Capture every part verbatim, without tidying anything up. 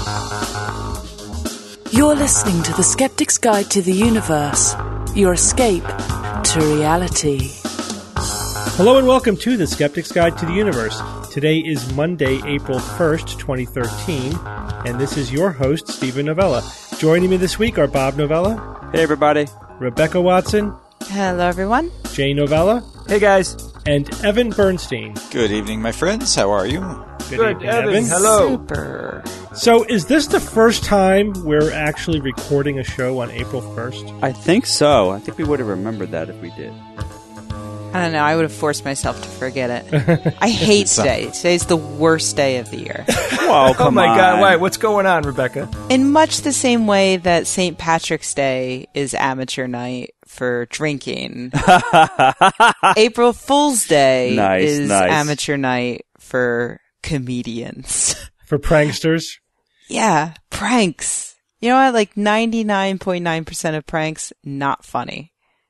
You're listening to The Skeptic's Guide to the Universe, your escape to reality. Hello and welcome to The Skeptic's Guide to the Universe. Today is Monday, April first, twenty thirteen, and this is your host, Stephen Novella. Joining me this week are Bob Novella. Hey, everybody. Rebecca Watson. Hello, everyone. Jay Novella. Hey, guys. And Evan Bernstein. Good evening, my friends. How are you? Good, Good evening, Evan. Evan. Hello. Super. So, is this the first time we're actually recording a show on April first? I think so. I think we would have remembered that if we did. I don't know. I would have forced myself to forget it. I hate today. Today's the worst day of the year. Whoa, come oh my on. God! Why? What's going on, Rebecca? In much the same way that Saint Patrick's Day is amateur night for drinking, April Fool's Day Nice, is nice. amateur night for comedians. For pranksters? Yeah, pranks. You know what? Like ninety-nine point nine percent of pranks, not funny.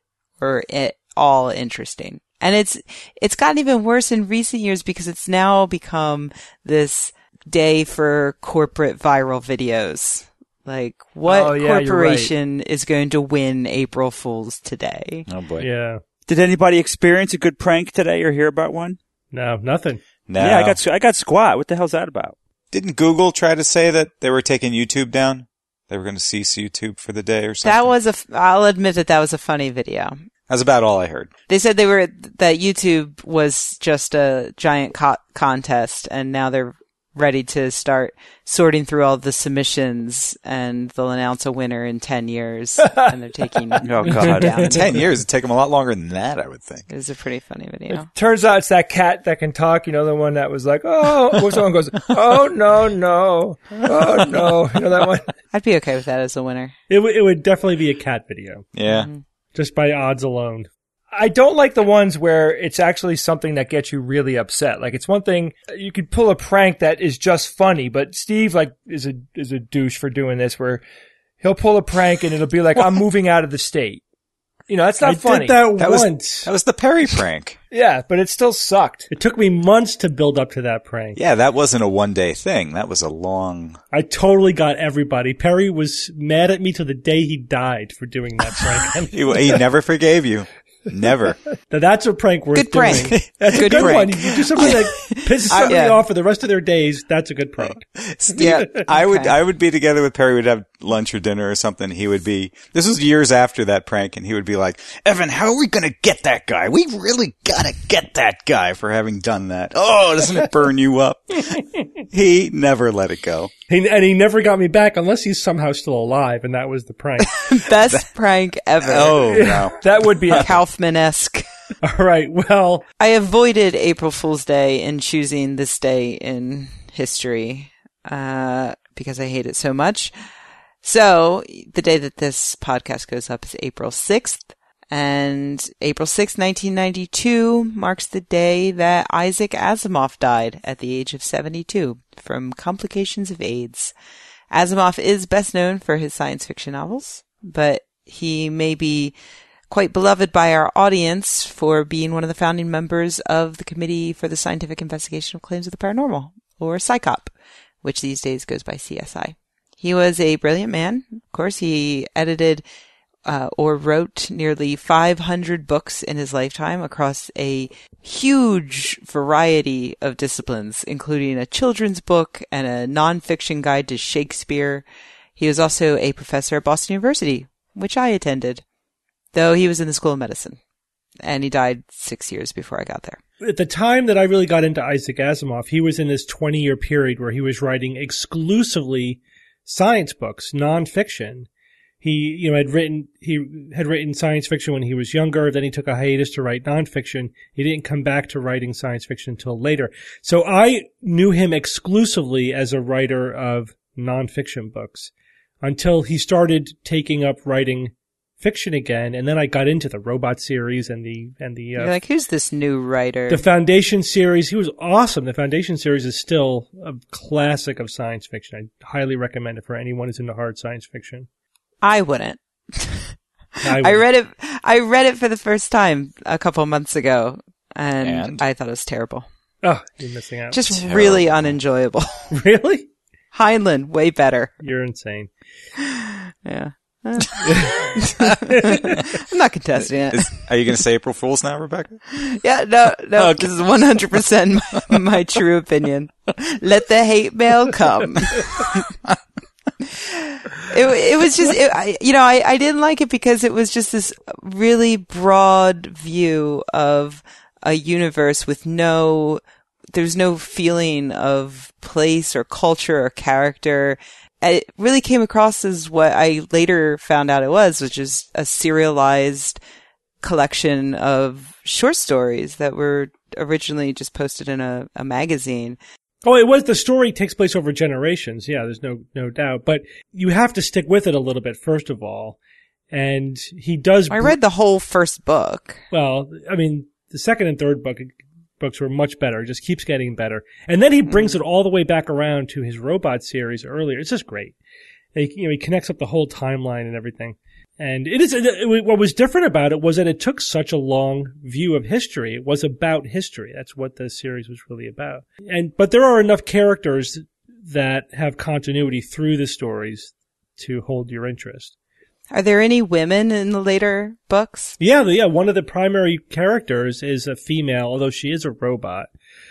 Or it all interesting. And it's it's gotten even worse in recent years because it's now become this day for corporate viral videos. Like, what Oh, yeah, you're corporation is going to win April Fool's today? Oh, boy. Yeah. Did anybody experience a good prank today or hear about one? No, nothing. No. Yeah, I got I got squat. What the hell's that about? Didn't Google try to say that they were taking YouTube down? They were going to cease YouTube for the day or something? That was a, f- I'll admit that that was a funny video. That's about all I heard. They said they were, that YouTube was just a giant co- contest and now they're ready to start sorting through all the submissions and they'll announce a winner in ten years and they're taking Oh, God. down. Ten years. It'd take them a lot longer than that, I would think. It was a pretty funny video. It turns out it's that cat that can talk. You know, the one that was like, "Oh," when someone goes, "Oh no, no, oh no," you know that one. I'd be okay with that as a winner. It, w- it would definitely be a cat video, Yeah. Mm-hmm. just by odds alone. I don't like the ones where it's actually something that gets you really upset. Like, it's one thing, you could pull a prank that is just funny, but Steve, like, is a, is a douche for doing this, where he'll pull a prank and it'll be like, "I'm moving out of the state." You know, that's not I funny. did that, That was, once. that was the Perry prank. Yeah, but it still sucked. It took me months to build up to that prank. Yeah, that wasn't a one-day thing. That was a long... I totally got everybody. Perry was mad at me to the day he died for doing that prank. He, he never forgave you. Never. Now that's a prank worth Good prank. doing. That's Good a good prank. one. You do something that pisses somebody yeah. off for the rest of their days. That's a good prank. Steve, Yeah. I would Okay. I would be together with Perry. We'd have lunch or dinner or something. He would be. This was years after that prank, and he would be like, "Evan, how are we going to get that guy? We really got to get that guy for having done that. Oh, doesn't it burn you up?" He never let it go. He, and he never got me back unless he's somehow still alive, and that was the prank. Best prank ever. Oh no! That would be a Kaufman-esque. All right, well, I avoided April Fool's Day in choosing this day in history, uh, because I hate it so much. So, the day that this podcast goes up is April sixth, and April sixth, nineteen ninety-two marks the day that Isaac Asimov died at the age of seventy-two from complications of AIDS. Asimov is best known for his science fiction novels, but he may be quite beloved by our audience for being one of the founding members of the Committee for the Scientific Investigation of Claims of the Paranormal, or CSICOP, which these days goes by C S I. He was a brilliant man. Of course, he edited uh, or wrote nearly five hundred books in his lifetime across a huge variety of disciplines, including a children's book and a nonfiction guide to Shakespeare. He was also a professor at Boston University, which I attended, though he was in the School of Medicine, and he died six years before I got there. at the time that I really got into Isaac Asimov, he was in this twenty-year period where he was writing exclusively science books, nonfiction. He, you know, had written, he had written science fiction when he was younger. Then he took a hiatus to write nonfiction. He didn't come back to writing science fiction until later. So I knew him exclusively as a writer of nonfiction books until he started taking up writing fiction again. And then I got into the Robot series and the, and the, uh, You're like, who's this new writer? the Foundation series. He was awesome. The Foundation series is still a classic of science fiction. I highly recommend it for anyone who's into hard science fiction. I wouldn't. I, I read it. I read it for the first time a couple months ago, and, And? I thought it was terrible. Oh, you're missing out. Just Terrible. really unenjoyable. Really? Heinlein, way better. You're insane. Yeah. I'm not contesting it. Is, are you going to say April Fool's now, Rebecca? Yeah, no, no, okay. This is one hundred percent my, my true opinion. Let the hate mail come. It, it was just, it, I, you know, I, I didn't like it because it was just this really broad view of a universe with no, there's no feeling of place or culture or character. It really came across as what I later found out it was, which is a serialized collection of short stories that were originally just posted in a, a magazine. Oh, it was, the story takes place over generations. Yeah, there's no, no doubt. But you have to stick with it a little bit, first of all. And he does. I read the whole first book. Well, I mean, the second and third book, books were much better. It just keeps getting better. And then he brings mm. it all the way back around to his robot series earlier. It's just great. He, you know, he connects up the whole timeline and everything. And it is, it, what was different about it was that it took such a long view of history. It was about history. That's what the series was really about. And, but there are enough characters that have continuity through the stories to hold your interest. Are there any women in the later books? Yeah, yeah. One of the primary characters is a female, although she is a robot.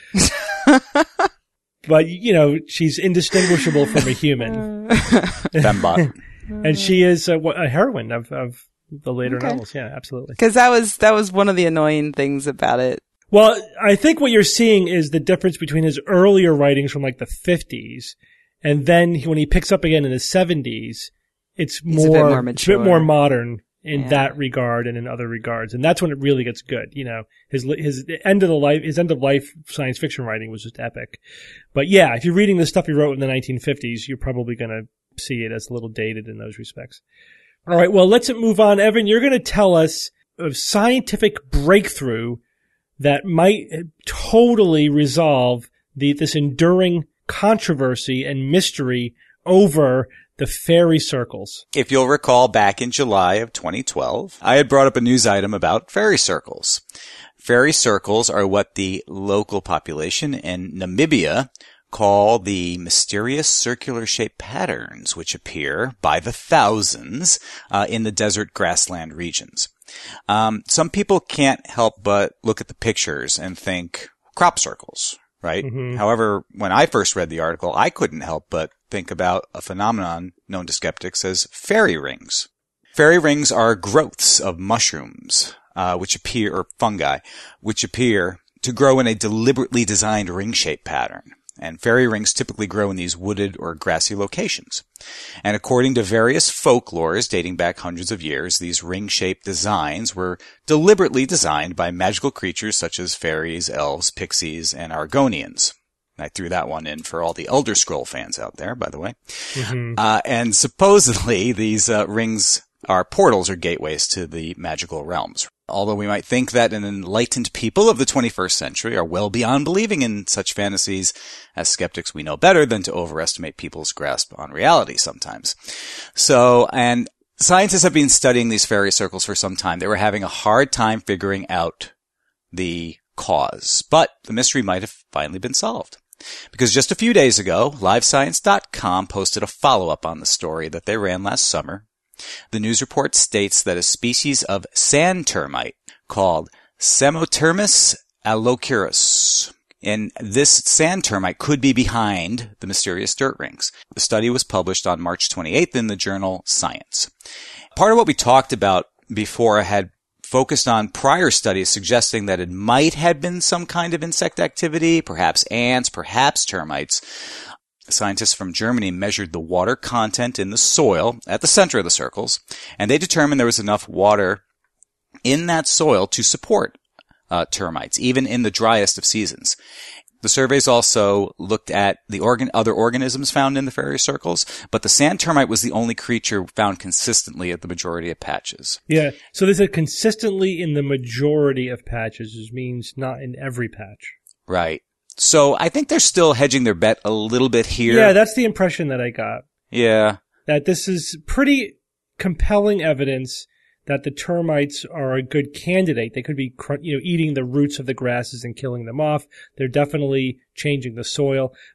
But, you know, she's indistinguishable from a human. Fembot. And she is a, a heroine of, of the later okay. novels. Yeah, absolutely. Because that was, that was one of the annoying things about it. Well, I think what you're seeing is the difference between his earlier writings from like the fifties, and then when he picks up again in the seventies, it's more, a bit more mature. It's a bit more modern in yeah. that regard and in other regards. And that's when it really gets good. You know, his, his end of the life, his end of life science fiction writing was just epic. But yeah, if you're reading the stuff he wrote in the nineteen fifties, you're probably going to see it as a little dated in those respects. All right. Well, let's move on. Evan, you're going to tell us a scientific breakthrough that might totally resolve the, this enduring controversy and mystery over the fairy circles. If you'll recall, back in July of twenty twelve, I had brought up a news item about fairy circles. Fairy circles are what the local population in Namibia call the mysterious circular-shaped patterns which appear by the thousands uh, in the desert grassland regions. Um, some people can't help but look at the pictures and think crop circles, right? Mm-hmm. However, when I first read the article, I couldn't help but think about a phenomenon known to skeptics as fairy rings. Fairy rings are growths of mushrooms, uh, which appear, or fungi, which appear to grow in a deliberately designed ring-shaped pattern. And fairy rings typically grow in these wooded or grassy locations. And according to various folklores dating back hundreds of years, these ring-shaped designs were deliberately designed by magical creatures such as fairies, elves, pixies, and Argonians. I threw that one in for all the Elder Scroll fans out there, by the way. Mm-hmm. Uh, and supposedly these uh, rings are portals or gateways to the magical realms. Although we might think that an enlightened people of the twenty-first century are well beyond believing in such fantasies, as skeptics we know better than to overestimate people's grasp on reality sometimes. So, and scientists have been studying these fairy circles for some time. They were having a hard time figuring out the cause, but the mystery might have finally been solved. Because just a few days ago, live science dot com posted a follow-up on the story that they ran last summer. The news report states that a species of sand termite called Semotermus alocurus, and this sand termite could be behind the mysterious dirt rings. The study was published on March twenty-eighth in the journal Science. Part of what we talked about before had focused on prior studies suggesting that it might have been some kind of insect activity, perhaps ants, perhaps termites. Scientists from Germany measured the water content in the soil at the center of the circles, and they determined there was enough water in that soil to support uh, termites, even in the driest of seasons. The surveys also looked at the organ- other organisms found in the fairy circles, but the sand termite was the only creature found consistently at the majority of patches. Yeah, so there's a consistently in the majority of patches, which means not in every patch. Right. So I think they're still hedging their bet a little bit here. Yeah, that's the impression that I got. Yeah. That this is pretty compelling evidence that the termites are a good candidate. They could be, you know, eating the roots of the grasses and killing them off. They're definitely changing the soil. But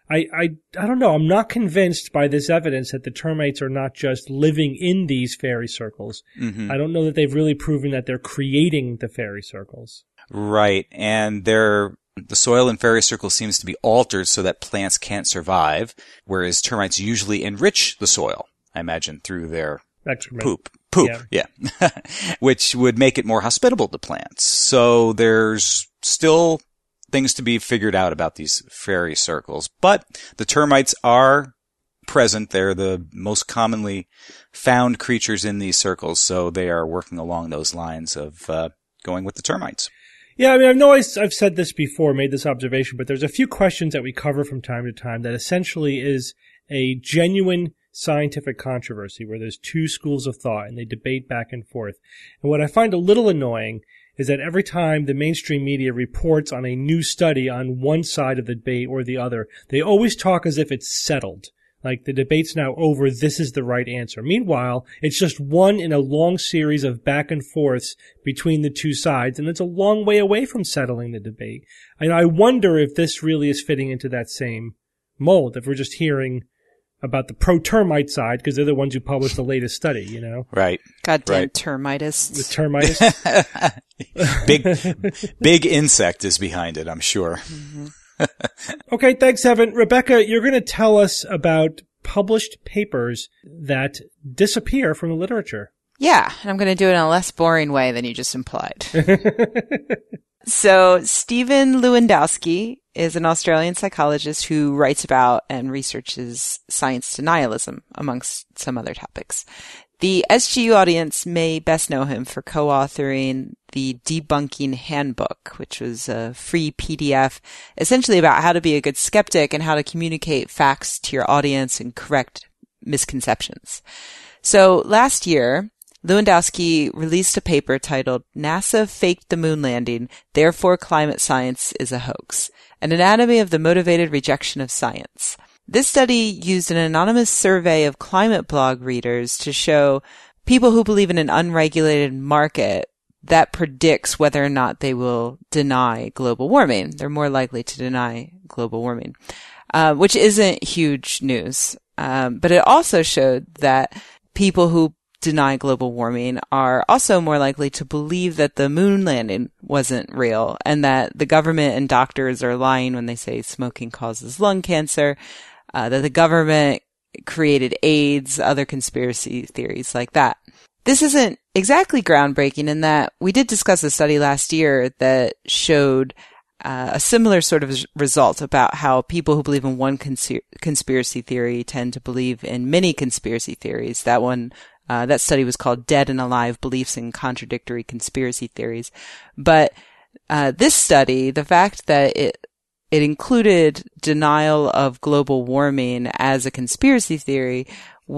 I, I, I don't know. I'm not convinced by this evidence that the termites are not just living in these fairy circles. Mm-hmm. I don't know that they've really proven that they're creating the fairy circles. Right. And they're, the soil in fairy circles seems to be altered so that plants can't survive, whereas termites usually enrich the soil, I imagine, through their Excrement. poop. Poop, yeah. yeah. Which would make it more hospitable to plants. So there's still things to be figured out about these fairy circles. But the termites are present. They're the most commonly found creatures in these circles, so they are working along those lines of uh, going with the termites. Yeah, I mean, I know I've said this before, made this observation, but there's a few questions that we cover from time to time that essentially is a genuine scientific controversy where there's two schools of thought and they debate back and forth. And what I find a little annoying is that every time the mainstream media reports on a new study on one side of the debate or the other, they always talk as if it's settled. Like the debate's now over, this is the right answer. Meanwhile, it's just one in a long series of back and forths between the two sides, and it's a long way away from settling the debate. And I wonder if this really is fitting into that same mold, if we're just hearing about the pro-termite side, because they're the ones who published the latest study, you know? Right. Goddamn right. termitists. The termites. big, big insect is behind it, I'm sure. Mm-hmm. Okay, thanks, Evan. Rebecca, you're going to tell us about published papers that disappear from the literature. Yeah, and I'm going to do it in a less boring way than you just implied. So Stephen Lewandowski is an Australian psychologist who writes about and researches science denialism, amongst some other topics. The S G U audience may best know him for co-authoring the Debunking Handbook, which was a free P D F essentially about how to be a good skeptic and how to communicate facts to your audience and correct misconceptions. So last year, Lewandowski released a paper titled NASA Faked the Moon Landing, Therefore Climate Science is a Hoax, an anatomy of the motivated rejection of science. This study used an anonymous survey of climate blog readers to show people who believe in an unregulated market that predicts whether or not they will deny global warming. They're more likely to deny global warming, uh, which isn't huge news. Um, but it also showed that people who deny global warming are also more likely to believe that the moon landing wasn't real and that the government and doctors are lying when they say smoking causes lung cancer, uh, that the government created AIDS, other conspiracy theories like that. This isn't exactly groundbreaking in that we did discuss a study last year that showed uh, a similar sort of result about how people who believe in one cons- conspiracy theory tend to believe in many conspiracy theories. That one Uh, that study was called Dead and Alive Beliefs in Contradictory Conspiracy Theories. But uh, this study, the fact that it it included denial of global warming as a conspiracy theory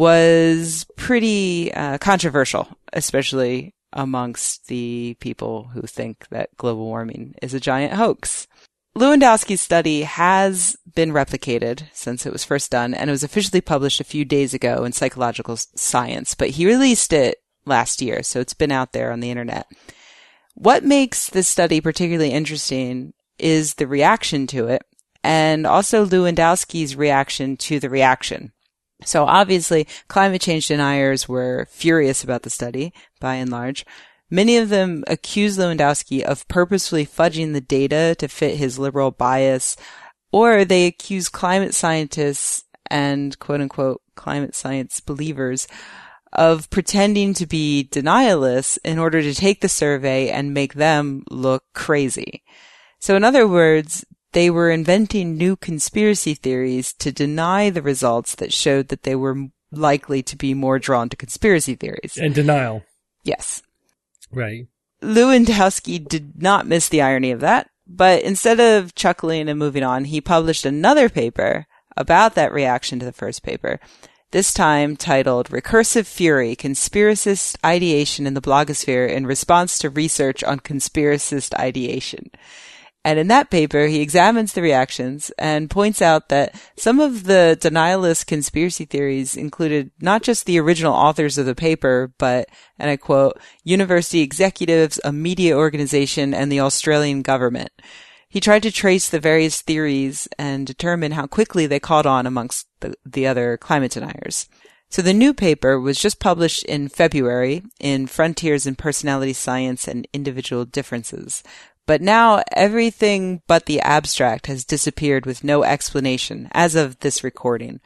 was pretty uh, controversial, especially amongst the people who think that global warming is a giant hoax. Lewandowski's study has been replicated since it was first done, and it was officially published a few days ago in Psychological Science, but he released it last year, so it's been out there on the internet. What makes this study particularly interesting is the reaction to it, and also Lewandowski's reaction to the reaction. So obviously, climate change deniers were furious about the study, by and large. Many of them accuse Lewandowski of purposefully fudging the data to fit his liberal bias, or they accuse climate scientists and quote-unquote climate science believers of pretending to be denialists in order to take the survey and make them look crazy. So in other words, they were inventing new conspiracy theories to deny the results that showed that they were likely to be more drawn to conspiracy theories. And denial. Yes. Right. Lewandowski did not miss the irony of that, but instead of chuckling and moving on, he published another paper about that reaction to the first paper, this time titled Recursive Fury, Conspiracist Ideation in the Blogosphere in Response to Research on Conspiracist Ideation. And in that paper, he examines the reactions and points out that some of the denialist conspiracy theories included not just the original authors of the paper, but, and I quote, university executives, a media organization, and the Australian government. He tried to trace the various theories and determine how quickly they caught on amongst the, the other climate deniers. So the new paper was just published in February in Frontiers in Personality Science and Individual Differences. But now everything but the abstract has disappeared with no explanation as of this recording.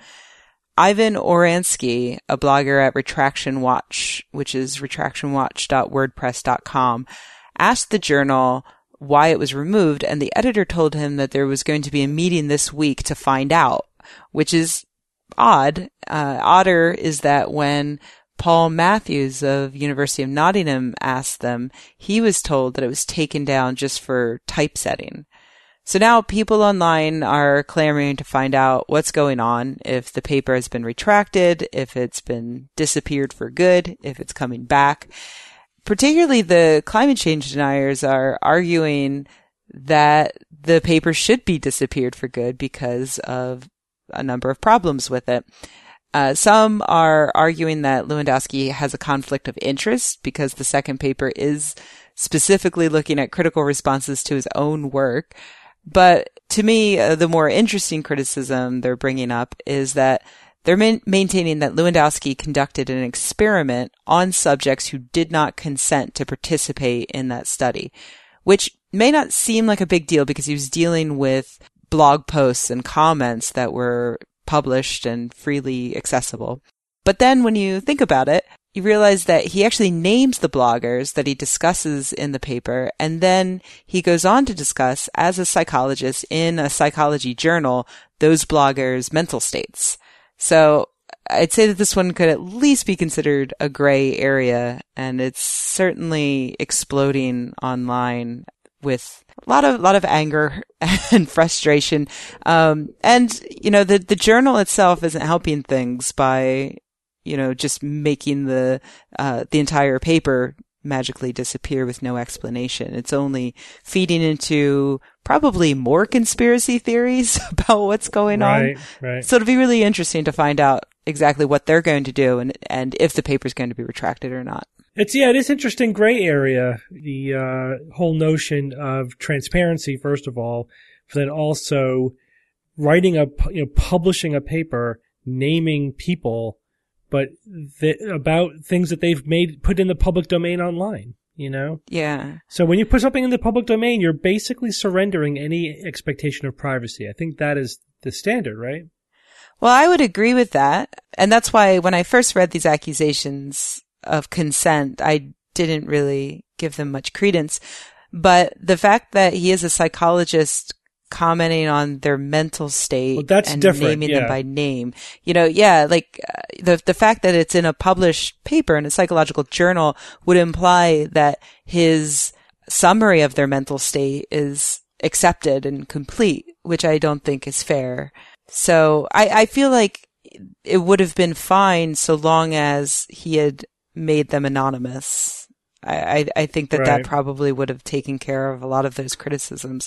Ivan Oransky, a blogger at Retraction Watch, which is retraction watch dot wordpress dot com, asked the journal why it was removed, and the editor told him that there was going to be a meeting this week to find out, which is odd. Uh, odder is that when Paul Matthews of University of Nottingham asked them, he was told that it was taken down just for typesetting. So now people online are clamoring to find out what's going on, if the paper has been retracted, if it's been disappeared for good, if it's coming back. Particularly the climate change deniers are arguing that the paper should be disappeared for good because of a number of problems with it. Uh, some are arguing that Lewandowski has a conflict of interest because the second paper is specifically looking at critical responses to his own work. But to me, uh, the more interesting criticism they're bringing up is that they're man- maintaining that Lewandowski conducted an experiment on subjects who did not consent to participate in that study, which may not seem like a big deal because he was dealing with blog posts and comments that were published and freely accessible. But then when you think about it, you realize that he actually names the bloggers that he discusses in the paper, and then he goes on to discuss, as a psychologist in a psychology journal, those bloggers' mental states. So I'd say that this one could at least be considered a gray area, and it's certainly exploding online with a lot of, lot of anger and frustration. Um, and, you know, the, the journal itself isn't helping things by, you know, just making the, uh, the entire paper magically disappear with no explanation. It's only feeding into probably more conspiracy theories about what's going right, on. Right. So it'll be really interesting to find out exactly what they're going to do and, and if the paper's going to be retracted or not. It's, yeah, it is interesting gray area. The, uh, whole notion of transparency, first of all, but then also writing a, you know, publishing a paper, naming people, but th- about things that they've made, put in the public domain online, you know? Yeah. So when you put something in the public domain, you're basically surrendering any expectation of privacy. I think that is the standard, right? Well, I would agree with that. And that's why when I first read these accusations of consent, I didn't really give them much credence. But the fact that he is a psychologist commenting on their mental state well, that's and different, naming yeah. them by name, you know, yeah, like uh, the the fact that it's in a published paper in a psychological journal would imply that his summary of their mental state is accepted and complete, which I don't think is fair. So I, I feel like it would have been fine so long as he had made them anonymous. I, I, I think that Right. that probably would have taken care of a lot of those criticisms.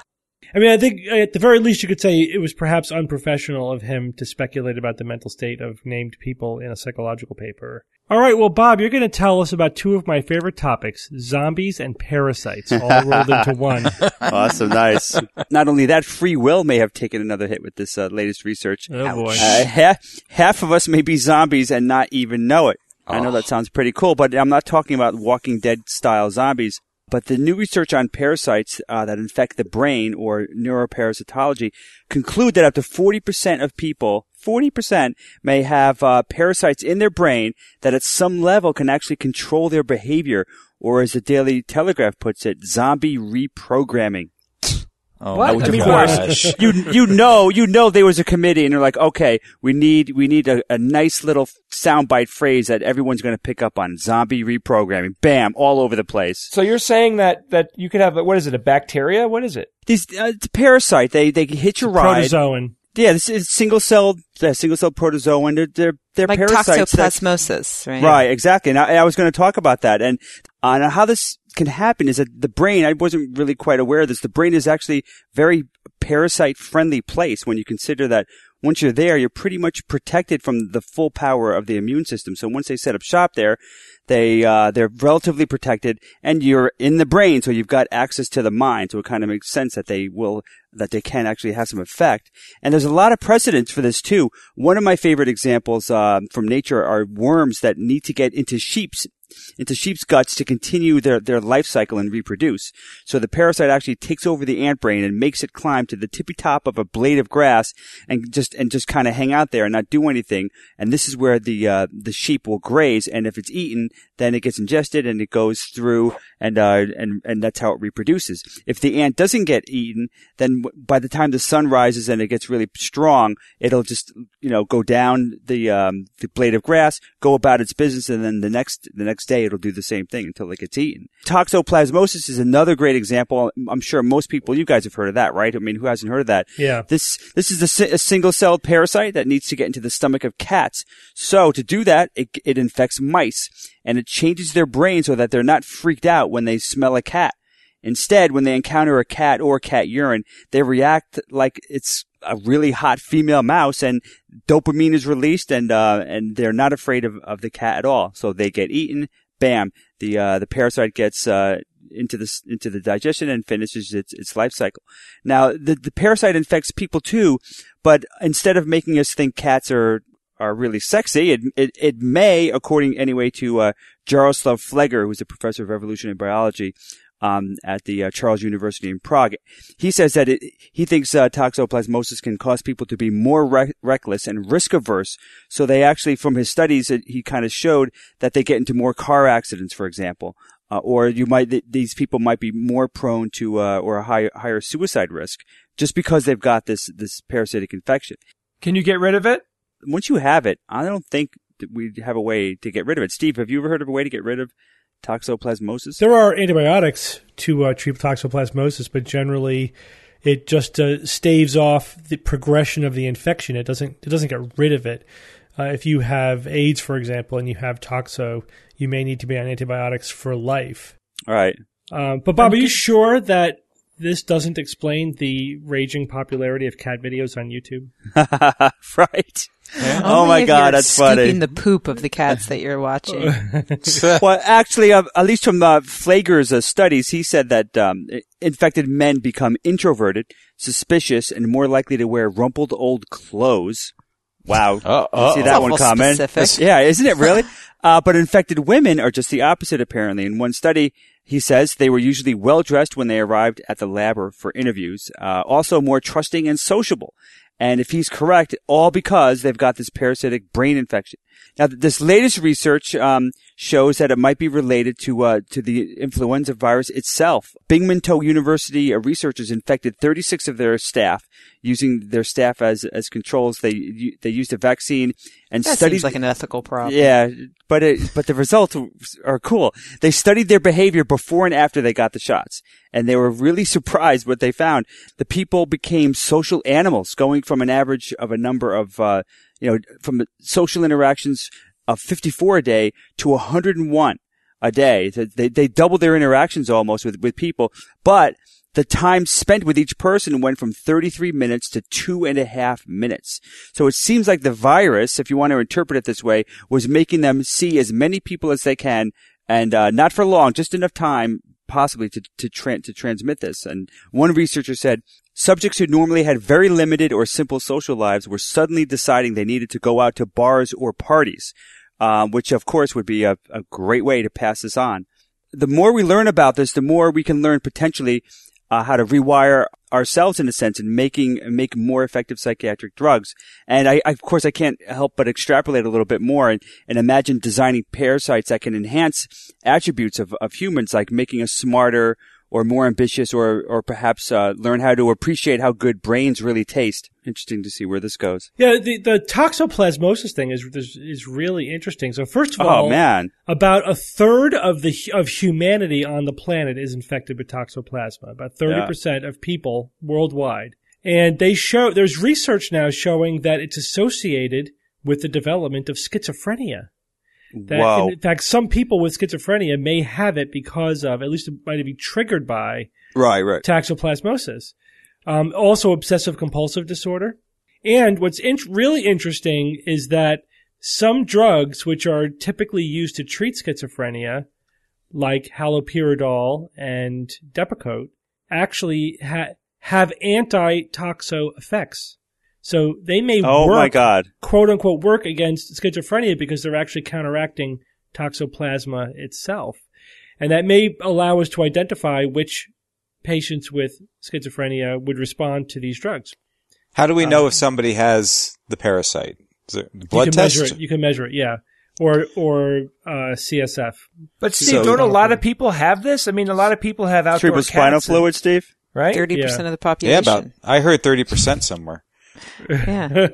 I mean, I think at the very least you could say it was perhaps unprofessional of him to speculate about the mental state of named people in a psychological paper. All right, well, Bob, you're going to tell us about two of my favorite topics, zombies and parasites, all rolled into one. Awesome, nice. Not only that, free will may have taken another hit with this uh, latest research. Oh, boy. Uh, half, half of us may be zombies and not even know it. I know that sounds pretty cool, but I'm not talking about Walking Dead-style zombies. But the new research on parasites uh, that infect the brain, or neuroparasitology, conclude that up to forty percent of people, forty percent, may have uh, parasites in their brain that at some level can actually control their behavior, or as the Daily Telegraph puts it, zombie reprogramming. Oh, What? my I mean, gosh. you you know you know there was a committee and they're like, okay, we need we need a, a nice little soundbite phrase that everyone's going to pick up on. Zombie reprogramming, bam, all over the place. So you're saying that, that you could have, what is it, a bacteria? What is it? These uh, it's a parasite, they they hitch a ride. Protozoan. Yeah, this is single celled uh, single celled protozoan. They're they're, they're Like parasites. that- toxoplasmosis, right? Right, exactly. And I, I was going to talk about that. And uh, now how this can happen is that the brain, I wasn't really quite aware of this, the brain is actually very parasite-friendly place when you consider that once you're there, you're pretty much protected from the full power of the immune system. So once they set up shop there, they, uh, they're relatively protected, and you're in the brain, so you've got access to the mind. So it kind of makes sense that they will, that they can actually have some effect. And there's a lot of precedents for this too. One of my favorite examples, uh, from nature are worms that need to get into sheep's into sheep's guts to continue their, their life cycle and reproduce. So the parasite actually takes over the ant brain and makes it climb to the tippy top of a blade of grass and just and just kind of hang out there and not do anything. And this is where the uh, the sheep will graze. And if it's eaten, then it gets ingested and it goes through, and uh, and and that's how it reproduces. If the ant doesn't get eaten, then by the time the sun rises and it gets really strong, it'll just you know go down the um, the blade of grass, go about its business, and then the next the next day it'll do the same thing until it gets eaten. Toxoplasmosis is another great example. I'm sure most people, you guys have heard of that, right? I mean, who hasn't heard of that? Yeah. This this is a, a single-celled parasite that needs to get into the stomach of cats. So to do that, it, it infects mice, and it changes their brain so that they're not freaked out when they smell a cat. Instead, when they encounter a cat or cat urine, they react like it's a really hot female mouse, and dopamine is released, and uh, and they're not afraid of, of the cat at all. So they get eaten. Bam! The uh, the parasite gets uh, into the into the digestion and finishes its its life cycle. Now the the parasite infects people too, but instead of making us think cats are are really sexy, it it, it may, according anyway to uh, Jaroslav Fleger, who's a professor of evolutionary biology um, at the uh, Charles University in Prague. He says that it, he thinks uh, toxoplasmosis can cause people to be more re- reckless and risk-averse. So they actually, from his studies, uh, he kind of showed that they get into more car accidents, for example. Uh, or you might, th- these people might be more prone to, uh, or a higher, higher suicide risk just because they've got this, this parasitic infection. Can you get rid of it? Once you have it, I don't think that we have a way to get rid of it. Steve, have you ever heard of a way to get rid of toxoplasmosis? There are antibiotics to uh, treat toxoplasmosis, but generally it just uh, staves off the progression of the infection. It doesn't it doesn't get rid of it. Uh, if you have AIDS, for example, and you have toxo, you may need to be on antibiotics for life. All right. Um, but Bob, are you sure that this doesn't explain the raging popularity of cat videos on YouTube? Right. Yeah. Oh my God, that's funny. Scooping the poop of the cats that you're watching. Well, actually, uh, at least from uh, Flager's uh, studies, he said that um, infected men become introverted, suspicious, and more likely to wear rumpled old clothes. Wow. Uh, uh, See that one coming? Yeah, isn't it really? uh, but infected women are just the opposite, apparently. In one study, he says they were usually well-dressed when they arrived at the lab or for interviews, uh, also more trusting and sociable. And if he's correct, all because they've got this parasitic brain infection. Now, this latest research um, shows that it might be related to uh, to the influenza virus itself. Binghamton University uh, researchers infected thirty-six of their staff, using their staff as as controls. They they used a vaccine and that studied. Seems like an ethical problem. Yeah, but it, but the results are cool. They studied their behavior before and after they got the shots, and they were really surprised what they found. The people became social animals, going from an average of a number of uh, you know from social interactions of fifty-four a day to one hundred one a day. They they doubled their interactions almost with with people, but the time spent with each person went from thirty-three minutes to two and a half minutes. So it seems like the virus, if you want to interpret it this way, was making them see as many people as they can, and uh, not for long, just enough time possibly to to, tra- to transmit this. And one researcher said, subjects who normally had very limited or simple social lives were suddenly deciding they needed to go out to bars or parties, um, which of course would be a, a great way to pass this on. The more we learn about this, the more we can learn potentially Uh, how to rewire ourselves in a sense and making make more effective psychiatric drugs. And I, I, of course, I can't help but extrapolate a little bit more and, and imagine designing parasites that can enhance attributes of, of humans, like making us smarter or more ambitious, or or perhaps uh, learn how to appreciate how good brains really taste. Interesting to see where this goes. Yeah, the, the toxoplasmosis thing is, is is really interesting. So first of Oh, all, man. about a third of the of humanity on the planet is infected with toxoplasma. About thirty percent of people worldwide. And they show there's research now showing that it's associated with the development of schizophrenia. That Wow. in fact, some people with schizophrenia may have it because of, at least it might be triggered by Right, right. toxoplasmosis. Um, also obsessive compulsive disorder. And what's in- really interesting is that some drugs, which are typically used to treat schizophrenia, like haloperidol and Depakote, actually ha- have anti-toxo effects. So they may Oh work, my God. quote unquote, work against schizophrenia because they're actually counteracting toxoplasma itself. And that may allow us to identify which patients with schizophrenia would respond to these drugs. How do we know Um, if somebody has the parasite? Is it a You blood can test? measure it. You can measure it, yeah. Or, or, uh, C S F. But Steve, So- don't a lot of people have this? I mean, a lot of people have outdoor Cerebrospinal cats, fluid, Steve? right? Thirty Yeah. percent of the Yeah, population. about. I heard thirty percent somewhere. Yeah.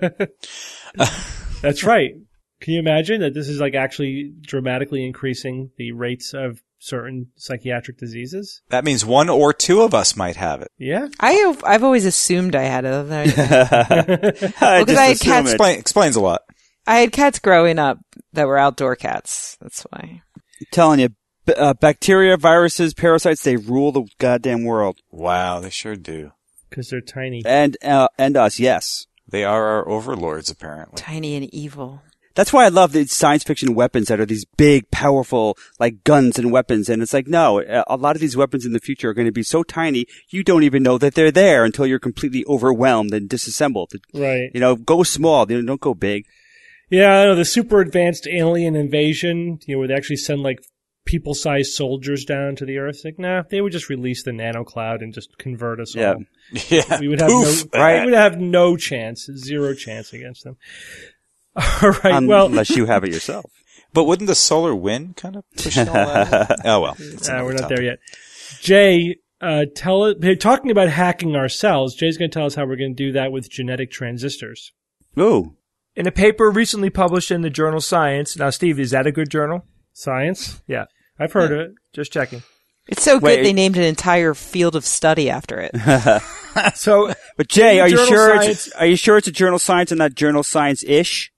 That's right. Can you imagine that this is like actually dramatically increasing the rates of certain psychiatric diseases? That means one or two of us might have it. Yeah. I have, I've always assumed I had it. I Because I just had assume cats- it. Explain, explains a lot. I had cats growing up that were outdoor cats. That's why. I'm telling you, b- uh, bacteria, viruses, parasites, they rule the goddamn world. Wow, they sure do. Because they're tiny. And, uh, and us, yes. They are our overlords, apparently. Tiny and evil. That's why I love these science fiction weapons that are these big, powerful, like guns and weapons. And it's like, no, a lot of these weapons in the future are going to be so tiny, you don't even know that they're there until you're completely overwhelmed and disassembled. Right. You know, go small, you know, don't go big. Yeah, I know, the super advanced alien invasion, you know, where they actually send like people-sized soldiers down to the Earth. It's like, nah, they would just release the nano cloud and just convert us Yeah. all. Yeah. We would have Poof, no, that. we would have no chance, zero chance against them. All right. Um, well, unless you have it yourself. But wouldn't the solar wind kind of push all that? Oh, well. It's uh, another we're not topic. there yet. Jay, uh, tell it. hey, Talking about hacking our cells, Jay's going to tell us how we're going to do that with genetic transistors. Ooh. In a paper recently published in the journal Science. Now, Steve, is that a good journal? Science? Yeah. I've heard of it. Just checking. It's so Wait. good they named an entire field of study after it. So, But Jay, In are you Journal sure Science- it's, are you sure it's a journal science and not journal science-ish?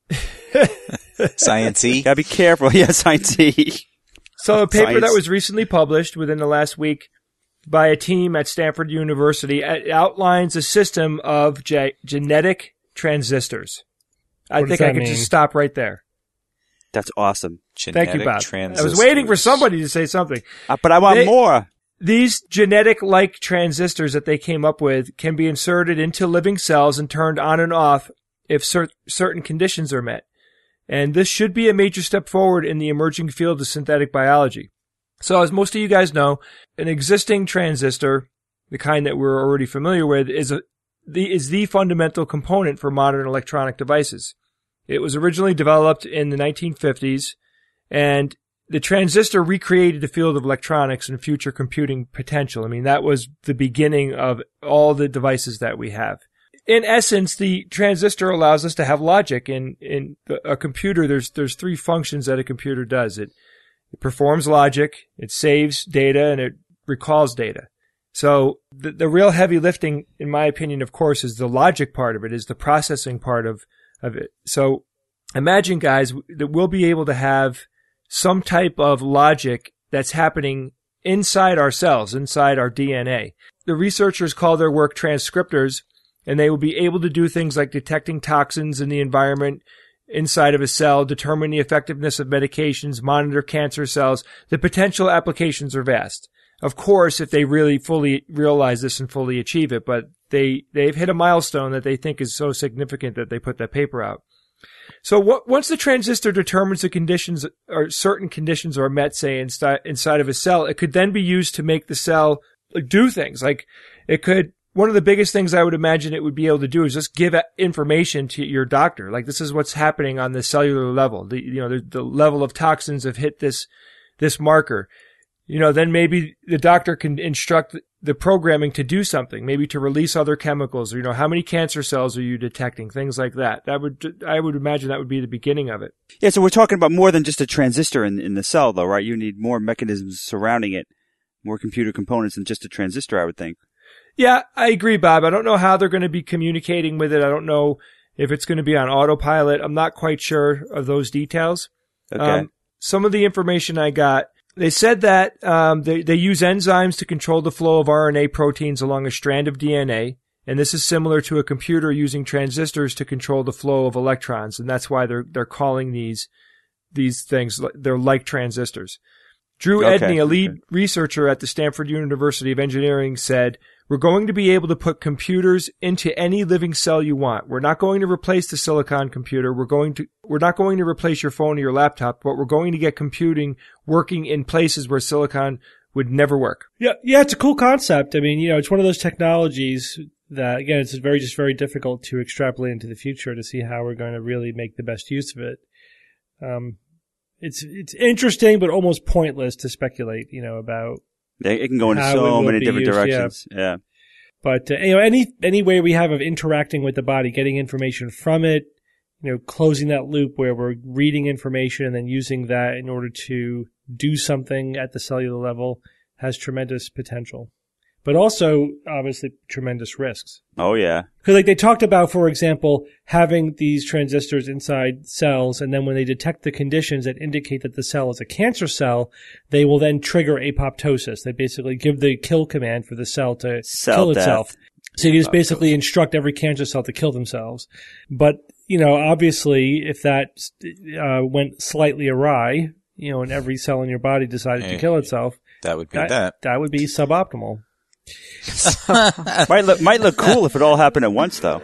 Science-y. Gotta be careful. Yeah, science-y. so a paper Science. that was recently published within the last week by a team at Stanford University uh, outlines a system of ge- genetic transistors. I What does think I that could mean? just stop right there. That's awesome. Thank you, Genetic Bob. I was transistors. waiting for somebody to say something. Uh, but I want They- more. These genetic-like transistors that they came up with can be inserted into living cells and turned on and off if cer- certain conditions are met. And this should be a major step forward in the emerging field of synthetic biology. So as most of you guys know, an existing transistor, the kind that we're already familiar with, is a, the, is the fundamental component for modern electronic devices. It was originally developed in the nineteen fifties, and the transistor recreated the field of electronics and future computing potential. I mean, that was the beginning of all the devices that we have. In essence, the transistor allows us to have logic. In in a computer, there's there's three functions that a computer does. It, it performs logic, it saves data, and it recalls data. So the, the real heavy lifting, in my opinion, of course, is the logic part of it, is the processing part of, of it. So imagine, guys, that we'll be able to have some type of logic that's happening inside our cells, inside our D N A. The researchers call their work transcriptors, and they will be able to do things like detecting toxins in the environment inside of a cell, determine the effectiveness of medications, monitor cancer cells. The potential applications are vast. Of course, if they really fully realize this and fully achieve it, but they, they've hit a milestone that they think is so significant that they put that paper out. So what, once the transistor determines the conditions or certain conditions are met, say inside, inside of a cell, it could then be used to make the cell do things. Like it could, one of the biggest things I would imagine it would be able to do is just give information to your doctor. Like this is what's happening on the cellular level. The, you know, the, the level of toxins have hit this, this marker. You know, then maybe the doctor can instruct the programming to do something, maybe to release other chemicals, or, you know, how many cancer cells are you detecting? Things like that. That would, I would imagine that would be the beginning of it. Yeah, so we're talking about more than just a transistor in, in the cell, though, right? You need more mechanisms surrounding it, more computer components than just a transistor, I would think. Yeah, I agree, Bob. I don't know how they're going to be communicating with it. I don't know if it's going to be on autopilot. I'm not quite sure of those details. Okay. Um, some of the information I got, they said that um, they, they use enzymes to control the flow of R N A proteins along a strand of D N A, And this is similar to a computer using transistors to control the flow of electrons. And that's why they're, they're calling these, these things, they're like transistors. Drew Okay, Edney, a lead okay. researcher at the Stanford University of Engineering, said, "We're going to be able to put computers into any living cell you want. We're not going to replace the silicon computer. We're going to, we're not going to replace your phone or your laptop, but we're going to get computing working in places where silicon would never work." Yeah, yeah, it's a cool concept. I mean, you know, it's one of those technologies that, again, it's very, just very difficult to extrapolate into the future to see how we're going to really make the best use of it. Um, it's, it's interesting, but almost pointless to speculate, you know, about. It can go in how it so will many be different used, yeah. directions. Yeah. But, uh, you know, any, any way we have of interacting with the body, getting information from it, you know, closing that loop where we're reading information and then using that in order to do something at the cellular level has tremendous potential. But also, obviously, tremendous risks. Oh, yeah. Because, like, they talked about, for example, having these transistors inside cells, and then when they detect the conditions that indicate that the cell is a cancer cell, they will then trigger apoptosis. They basically give the kill command for the cell to Cell kill death. itself. So you just basically instruct every cancer cell to kill themselves. But, you know, obviously, if that uh, went slightly awry, you know, and every cell in your body decided Hey, to kill itself, That would be that, that. that would be suboptimal. might look might look cool if it all happened at once, though.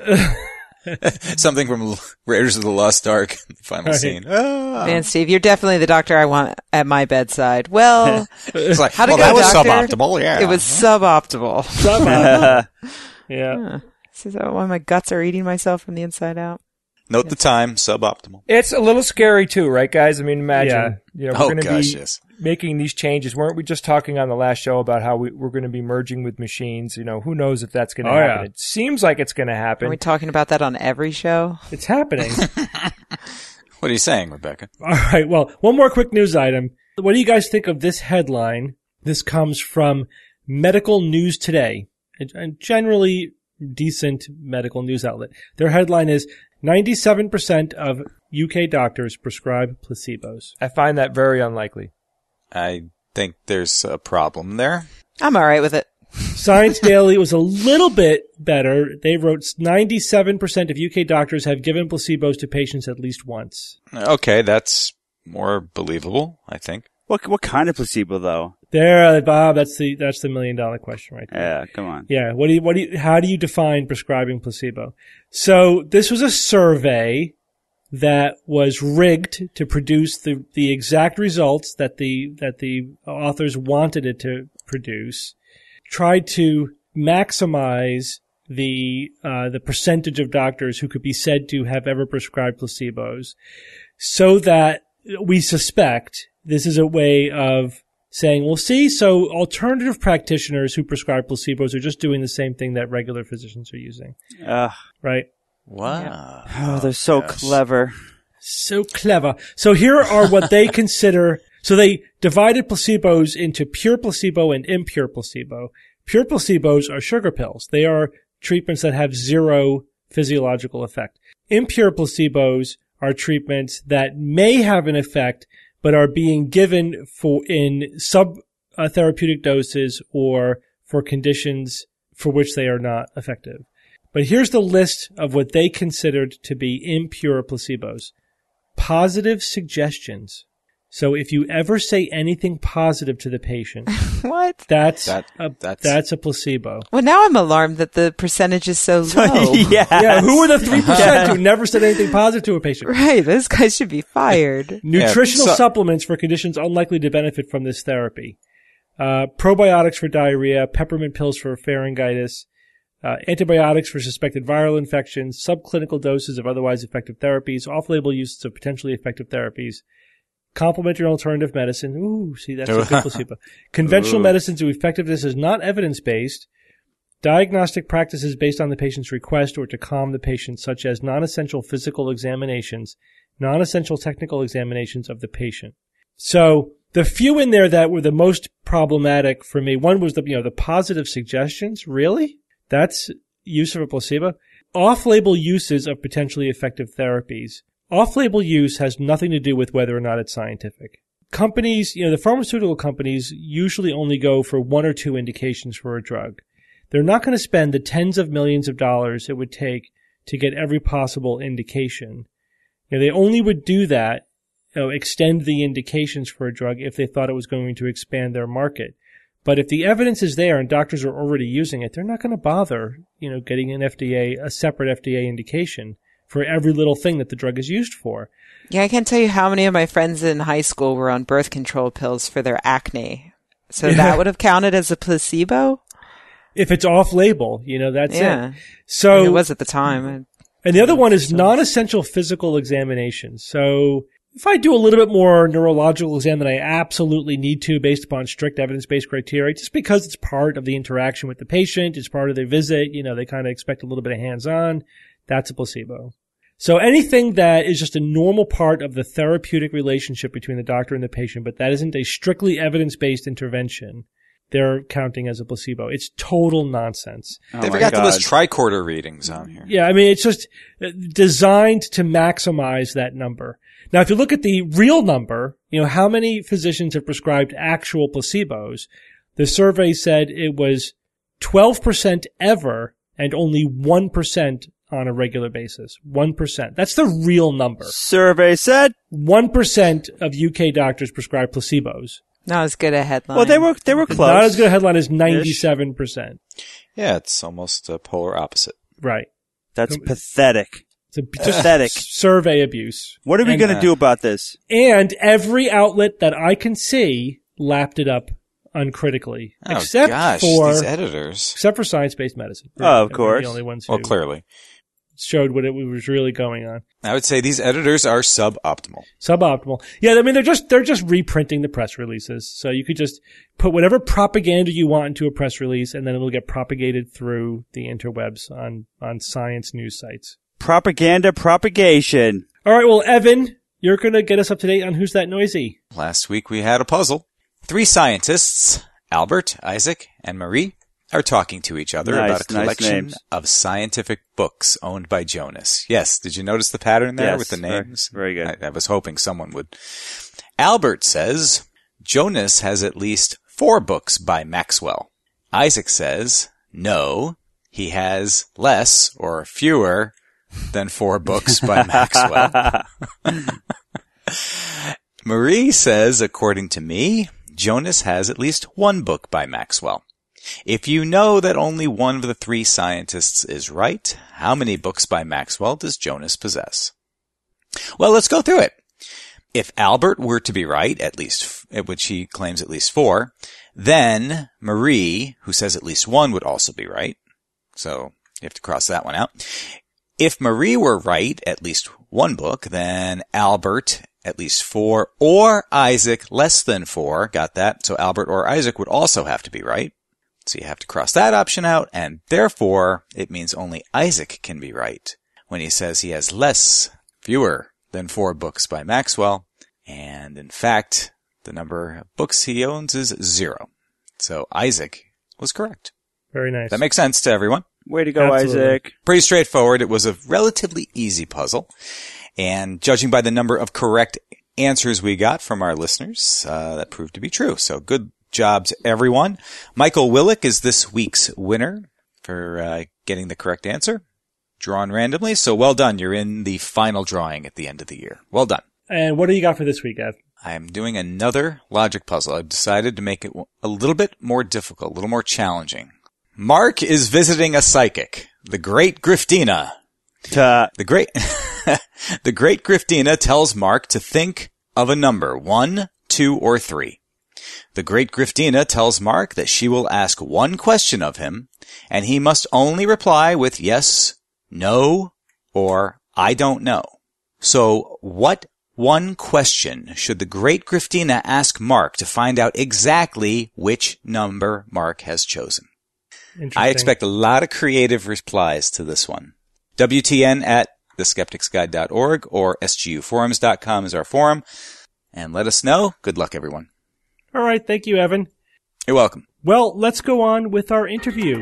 Something from Raiders of the Lost Ark, final Right. scene. Ah. Man, Steve, you're definitely the doctor I want at my bedside. Well, It's like, how'd it well, go, that was doctor? suboptimal, yeah. It was suboptimal. Suboptimal. Yeah. Huh. Is that why my guts are eating myself from the inside out? Note the time, suboptimal. It's a little scary too, right, guys? I mean, imagine, Yeah. you know, we're Oh, going to gosh, be yes. making these changes. Weren't we just talking on the last show about how we, we're going to be merging with machines? You know, who knows if that's going to Oh, happen? yeah. It seems like it's going to Are happen. we talking about that on every show? It's happening. What are you saying, Rebecca? All right. Well, one more quick news item. What do you guys think of this headline? This comes from Medical News Today, a generally decent medical news outlet. Their headline is ninety-seven percent of U K doctors prescribe placebos. I find that very unlikely. I think there's a problem there. I'm all right with it. Science Daily was a little bit better. They wrote ninety-seven percent of U K doctors have given placebos to patients at least once. Okay, that's more believable, I think. What what kind of placebo, though? There, uh, Bob, that's the that's the million dollar question right there. Yeah, come on. Yeah. What do you, what do you, how do you define prescribing placebo? So this was a survey that was rigged to produce the, the exact results that the, that the authors wanted it to produce, tried to maximize the, uh, the percentage of doctors who could be said to have ever prescribed placebos so that we suspect this is a way of saying, well, see, so alternative practitioners who prescribe placebos are just doing the same thing that regular physicians are using, Ugh. right? Wow. Oh, they're so Gosh. clever. So clever. So here are what they consider. So they divided placebos into pure placebo and impure placebo. Pure placebos are sugar pills. They are treatments that have zero physiological effect. Impure placebos are treatments that may have an effect, but are being given for in sub uh, therapeutic doses or for conditions for which they are not effective. But here's the list of what they considered to be impure placebos. Positive suggestions. So if you ever say anything positive to the patient, What? that's That- a, that's- that's a placebo. Well, now I'm alarmed that the percentage is so low. yeah. Yeah, who are the three percent who never said anything positive to a patient? Right, those guys should be fired. Nutritional Yeah, so- supplements for conditions unlikely to benefit from this therapy. Uh, probiotics for diarrhea, peppermint pills for pharyngitis, uh, antibiotics for suspected viral infections, subclinical doses of otherwise effective therapies, off-label uses of potentially effective therapies, complementary and alternative medicine. Ooh, see, that's a good placebo. Conventional Ooh. medicines whose effectiveness is not evidence-based. Diagnostic practices based on the patient's request or to calm the patient, such as non-essential physical examinations, non-essential technical examinations of the patient. So the few in there that were the most problematic for me, one was the, you know, the positive suggestions. Really? That's use of a placebo? Off-label uses of potentially effective therapies. Off-label use has nothing to do with whether or not it's scientific. Companies, you know, the pharmaceutical companies usually only go for one or two indications for a drug. they're not going to spend the tens of millions of dollars it would take to get every possible indication. You know, they only would do that, you know, extend the indications for a drug if they thought it was going to expand their market. But if the evidence is there and doctors are already using it, they're not going to bother, you know, getting an F D A, a separate F D A indication for every little thing that the drug is used for. Yeah, I can't tell you how many of my friends in high school were on birth control pills for their acne. So Yeah. that would have counted as a placebo? If it's off-label, you know, that's Yeah. it. So I mean, it was at the time. And the other one is non-essential physical examinations. So if I do a little bit more neurological exam than I absolutely need to based upon strict evidence-based criteria, just because it's part of the interaction with the patient, it's part of their visit, you know, they kind of expect a little bit of hands-on, that's a placebo. So anything that is just a normal part of the therapeutic relationship between the doctor and the patient, but that isn't a strictly evidence-based intervention, they're counting as a placebo. It's total nonsense. Oh They my forgot to God. list tricorder readings on here. Yeah, I mean, it's just designed to maximize that number. Now, if you look at the real number, you know, how many physicians have prescribed actual placebos? The survey said it was twelve percent ever and only one percent on a regular basis. one percent. That's the real number. Survey said. one percent of U K doctors prescribe placebos. Not as good a headline. Well, they were they were close. Not as good a headline as ninety-seven percent. Yeah, it's almost a polar opposite. Right. That's pathetic. It's a, just Pathetic. survey abuse. What are we And- going to do about this? And every outlet that I can see lapped it up uncritically, Oh, except gosh, for these editors. except for science-based medicine. Oh, of They're course. the only ones who Well, clearly. showed what it was really going on. I would say these editors are suboptimal. Suboptimal. Yeah, I mean they're just they're just reprinting the press releases. So you could just put whatever propaganda you want into a press release, and then it'll get propagated through the interwebs on on science news sites. Propaganda propagation. All right, well, Evan, you're gonna get us up to date on Who's That Noisy? Last week we had a puzzle. Three scientists, Albert, Isaac, and Marie, are talking to each other Nice, about a nice collection names. of scientific books owned by Jonas. Yes, did you notice the pattern there Yes, with the very- names? very good. I, I was hoping someone would. Albert says Jonas has at least four books by Maxwell. Isaac says, no, he has less or fewer than four books by Maxwell. Marie says, according to me, Jonas has at least one book by Maxwell. If you know that only one of the three scientists is right, how many books by Maxwell does Jonas possess? Well, let's go through it. If Albert were to be right, at least, at which he claims at least four, then Marie, who says at least one, would also be right. So you have to cross that one out. If Marie were right, at least one book, then Albert, at least four, or Isaac, less than four. Got that? So Albert or Isaac would also have to be right. So you have to cross that option out, and therefore, it means only Isaac can be right when he says he has less, fewer than four books by Maxwell. And in fact, the number of books he owns is zero. So Isaac was correct. Very nice. That makes sense to everyone. Way to go, Absolutely. Isaac. Pretty straightforward. It was a relatively easy puzzle. And judging by the number of correct answers we got from our listeners, uh, that proved to be true. So good job to everyone. Michael Willick is this week's winner for uh, getting the correct answer, drawn randomly. So well done. You're in the final drawing at the end of the year. Well done. And what do you got for this week, Ev? I am doing another logic puzzle. I've decided to make it a little bit more difficult, a little more challenging. Mark is visiting a psychic, the great Griftina. Ta- The great, the great Griftina tells Mark to think of a number, one, two, or three. The great Griftina tells Mark that she will ask one question of him, and he must only reply with yes, no, or I don't know. So what one question should the great Griftina ask Mark to find out exactly which number Mark has chosen? Interesting. I expect a lot of creative replies to this one. W T N at the skeptics guide dot org or S G U forums dot com is our forum. And let us know. Good luck, everyone. All right. Thank you, Evan. You're welcome. Well, let's go on with our interview.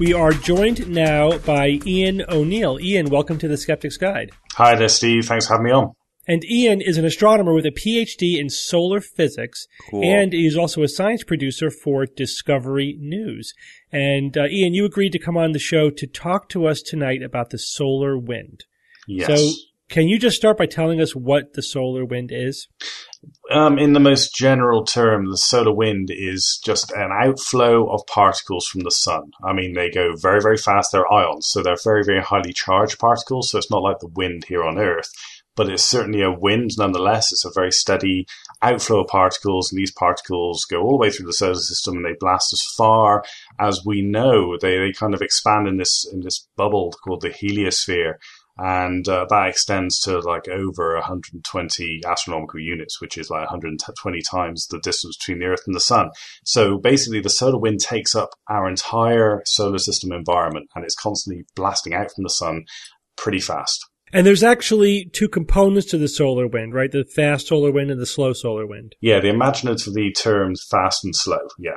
We are joined now by Ian O'Neill. Ian, welcome to the Skeptic's Guide. Hi there, Steve. Thanks for having me on. And Ian is an astronomer with a P H D in solar physics, cool. and he's also a science producer for Discovery News. And uh, Ian, you agreed to come on the show to talk to us tonight about the solar wind. Yes. So can you just start by telling us what the solar wind is? Um, in the most general term, the solar wind is just an outflow of particles from the sun. I mean, they go very, very fast. They're ions, so they're very, very highly charged particles. So it's not like the wind here on Earth, but it's certainly a wind nonetheless. It's a very steady outflow of particles, and these particles go all the way through the solar system, and they blast as far as we know. They they kind of expand in this in this bubble called the heliosphere. And uh, that extends to like over one hundred twenty astronomical units, which is like one hundred twenty times the distance between the Earth and the Sun. So basically, the solar wind takes up our entire solar system environment, and it's constantly blasting out from the Sun pretty fast. And there's actually two components to the solar wind, right? The fast solar wind and the slow solar wind. Yeah, the imaginatively termed fast and slow. Yeah,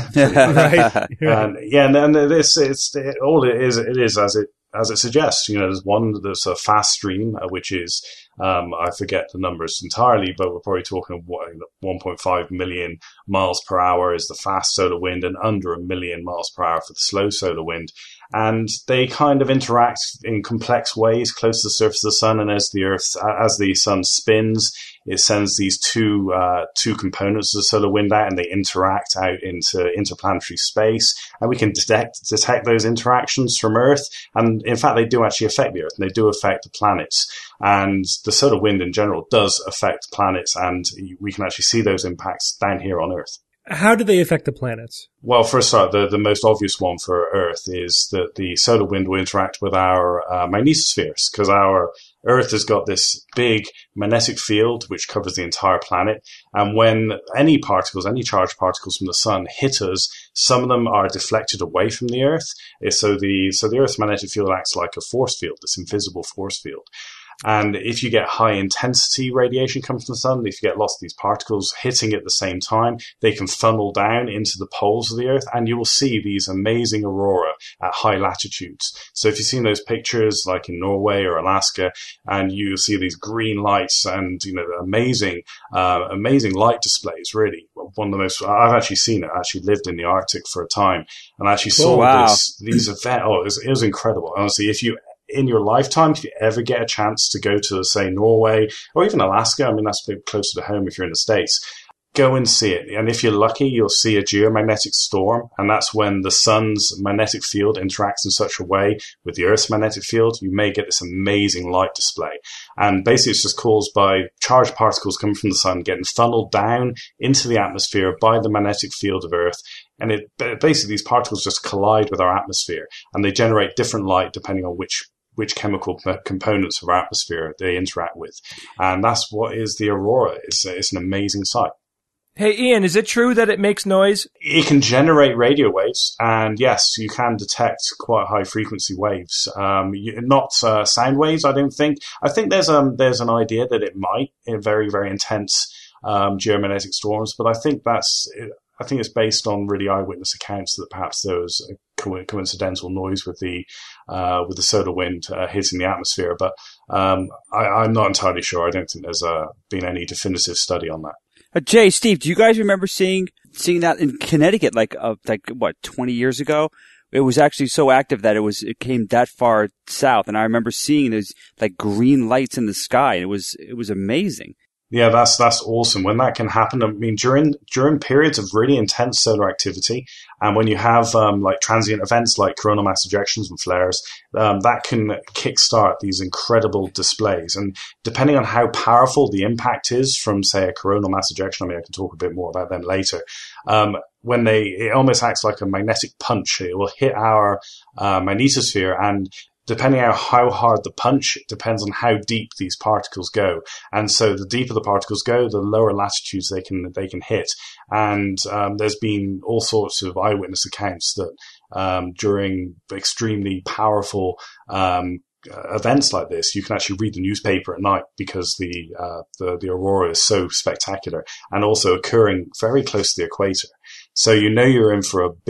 right. And yeah, and, and it's it's it, all it is. It is as it. As it suggests, you know, there's one, there's a fast stream, uh, which is, um, I forget the numbers entirely, but we're probably talking one point five million miles per hour is the fast solar wind, and under a million miles per hour for the slow solar wind. And they kind of interact in complex ways close to the surface of the sun. And as the Earth, as the sun spins, it sends these two uh, two components of the solar wind out, and they interact out into interplanetary space. And we can detect detect those interactions from Earth. And in fact, they do actually affect the Earth, and they do affect the planets. And the solar wind in general does affect planets, and we can actually see those impacts down here on Earth. How do they affect the planets? Well, for a start, the, the most obvious one for Earth is that the solar wind will interact with our uh, magnetospheres, because our Earth has got this big magnetic field which covers the entire planet. And when any particles, any charged particles from the sun hit us, some of them are deflected away from the Earth. So the, so the Earth's magnetic field acts like a force field, this invisible force field. And if you get high intensity radiation coming from the sun, if you get lots of these particles hitting at the same time, they can funnel down into the poles of the Earth, and you will see these amazing aurora at high latitudes. So if you've seen those pictures like in Norway or Alaska, and you see these green lights and, you know, amazing, uh, amazing light displays, really. One of the most, I've actually seen it. I actually lived in the Arctic for a time, and I actually saw oh, wow. this, these events. Oh, it was, it was incredible. Honestly, if you, in your lifetime, if you ever get a chance to go to, say, Norway or even Alaska, I mean, that's a bit closer to home if you're in the States, go and see it. And if you're lucky, you'll see a geomagnetic storm. And that's when the sun's magnetic field interacts in such a way with the Earth's magnetic field, you may get this amazing light display. And basically, it's just caused by charged particles coming from the sun, getting funneled down into the atmosphere by the magnetic field of Earth. And it basically, these particles just collide with our atmosphere, and they generate different light depending on which which chemical components of our atmosphere they interact with. And that's what is the aurora. It's, it's an amazing sight. Hey, Ian, is it true that it makes noise? It can generate radio waves, and yes, you can detect quite high frequency waves. Um, not uh, sound waves, I don't think. I think there's um there's an idea that it might in very, very intense um, geomagnetic storms, but I think that's... I think it's based on really eyewitness accounts that perhaps there was a co- coincidental noise with the uh, with the solar wind uh, hitting the atmosphere. But um, I, I'm not entirely sure. I don't think there's uh, been any definitive study on that. Uh, Jay, Steve, do you guys remember seeing seeing that in Connecticut, like uh, like what twenty years ago? It was actually so active that it was it came that far south, and I remember seeing those like green lights in the sky. It was it was amazing. Yeah, that's that's awesome. When that can happen, I mean, during during periods of really intense solar activity, and when you have um, like transient events like coronal mass ejections and flares, um, that can kickstart these incredible displays. And depending on how powerful the impact is from, say, a coronal mass ejection, I mean, I can talk a bit more about them later. Um, when they, it almost acts like a magnetic punch. It will hit our uh, magnetosphere, and depending on how hard the punch, it depends on how deep these particles go. And so the deeper the particles go, the lower latitudes they can they can hit. And um, there's been all sorts of eyewitness accounts that um, during extremely powerful um, events like this, you can actually read the newspaper at night because the, uh, the the aurora is so spectacular and also occurring very close to the equator. So you know you're in for a big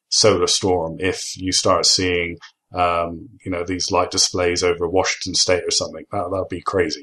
solar storm if you start seeing, um, you know, these light displays over Washington State or something. That that'd be crazy.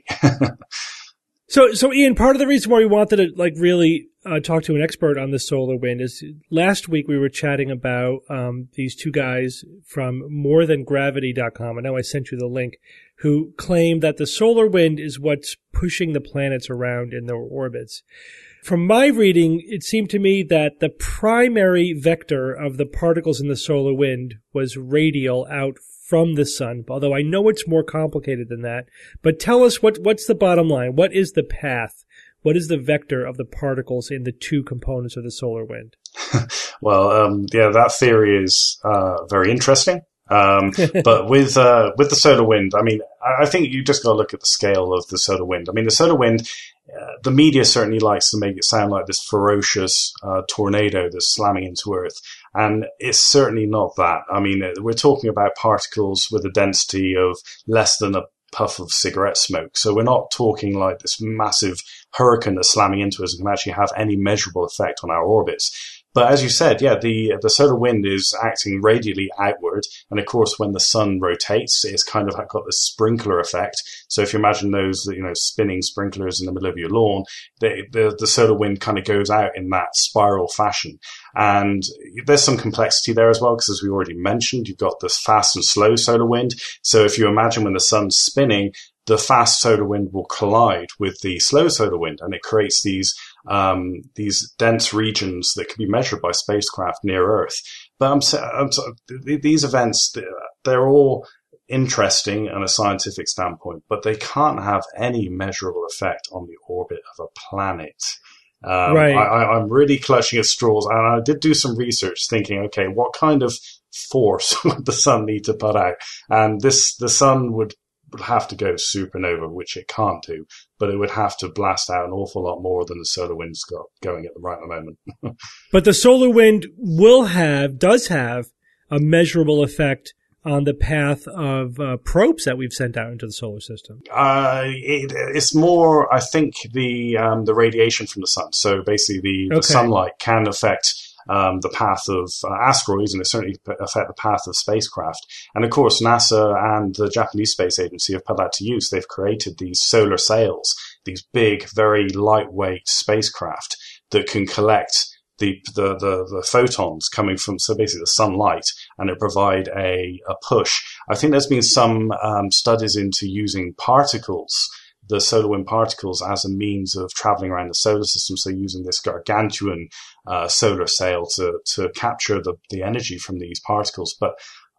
So, so Ian, part of the reason why we wanted to like really uh, talk to an expert on the solar wind is last week we were chatting about um, these two guys from more than gravity dot com. I know I sent you the link, who claim that the solar wind is what's pushing the planets around in their orbits. From my reading, it seemed to me that the primary vector of the particles in the solar wind was radial out from the sun, although I know it's more complicated than that. But tell us, what what's the bottom line? What is the path? What is the vector of the particles in the two components of the solar wind? Well, um, yeah, that theory is uh, very interesting. Um, but with uh, with the solar wind, I mean, I, I think you just got to look at the scale of the solar wind. I mean, the solar wind, uh, the media certainly likes to make it sound like this ferocious uh, tornado that's slamming into Earth. And it's certainly not that. I mean, we're talking about particles with a density of less than a puff of cigarette smoke. So we're not talking like this massive hurricane that's slamming into us and can actually have any measurable effect on our orbits. But as you said, yeah, the the solar wind is acting radially outward. And of course, when the sun rotates, it's kind of got this sprinkler effect. So if you imagine those, you know, spinning sprinklers in the middle of your lawn, they, the, the solar wind kind of goes out in that spiral fashion. And there's some complexity there as well, because as we already mentioned, you've got this fast and slow solar wind. So if you imagine when the sun's spinning, the fast solar wind will collide with the slow solar wind, and it creates these um, these dense regions that can be measured by spacecraft near Earth. But I'm, I'm these events, they're all interesting on a scientific standpoint, but they can't have any measurable effect on the orbit of a planet. Um, right. I, I'm really clutching at straws, and I did do some research thinking, okay, what kind of force would the sun need to put out? And this, the sun would would have to go supernova, which it can't do, but it would have to blast out an awful lot more than the solar wind's got going at the right moment. But the solar wind will have, does have, a measurable effect on the path of uh, probes that we've sent out into the solar system. Uh, it, it's more, I think, the um, the radiation from the sun. So basically, the, the okay. sunlight can affect Um, the path of uh, asteroids, and it certainly affect the path of spacecraft. And of course, NASA and the Japanese Space Agency have put that to use. They've created these solar sails, these big, very lightweight spacecraft that can collect the the the, the photons coming from, so basically the sunlight, and it provide a, a push. I think there's been some um, studies into using particles, the solar wind particles, as a means of traveling around the solar system. So using this gargantuan uh, solar sail to, to capture the, the energy from these particles. But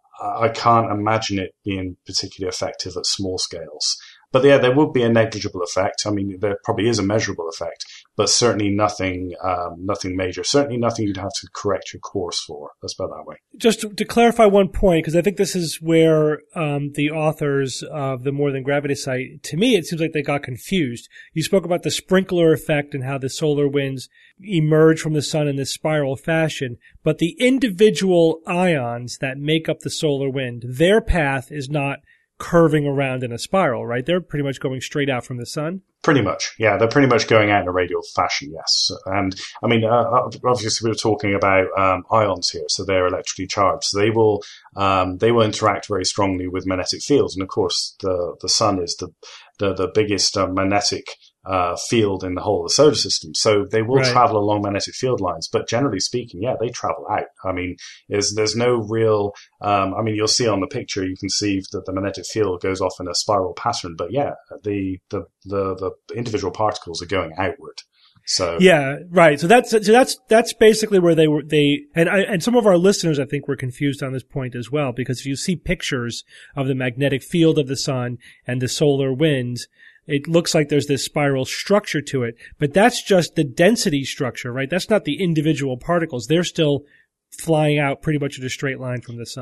I can't imagine it being particularly effective at small scales. But yeah, there would be a negligible effect. I mean, there probably is a measurable effect, but certainly nothing, um, nothing major. Certainly nothing you'd have to correct your course for. Let's put it that way. Just to, to clarify one point, because I think this is where um, the authors of the More Than Gravity site, to me, it seems like they got confused. You spoke about the sprinkler effect and how the solar winds emerge from the sun in this spiral fashion, but the individual ions that make up the solar wind, their path is not curving around in a spiral, right? They're pretty much going straight out from the sun. Pretty much, yeah. They're pretty much going out in a radial fashion, yes. And I mean, uh, obviously, we were talking about um, ions here, so they're electrically charged. So they will um, they will interact very strongly with magnetic fields, and of course, the the sun is the the, the biggest uh, magnetic uh, field in the whole of the solar system. So they will right. travel along magnetic field lines, but generally speaking, yeah, they travel out. I mean, there's there's no real. Um, I mean, you'll see on the picture, you can see that the magnetic field goes off in a spiral pattern, but yeah, the the the, the individual particles are going outward. So yeah, right. So that's so that's that's basically where they were. They and I, and some of our listeners, I think, were confused on this point as well, because if you see pictures of the magnetic field of the sun and the solar winds, it looks like there's this spiral structure to it, but that's just the density structure, right? That's not the individual particles. They're still flying out pretty much in a straight line from the sun.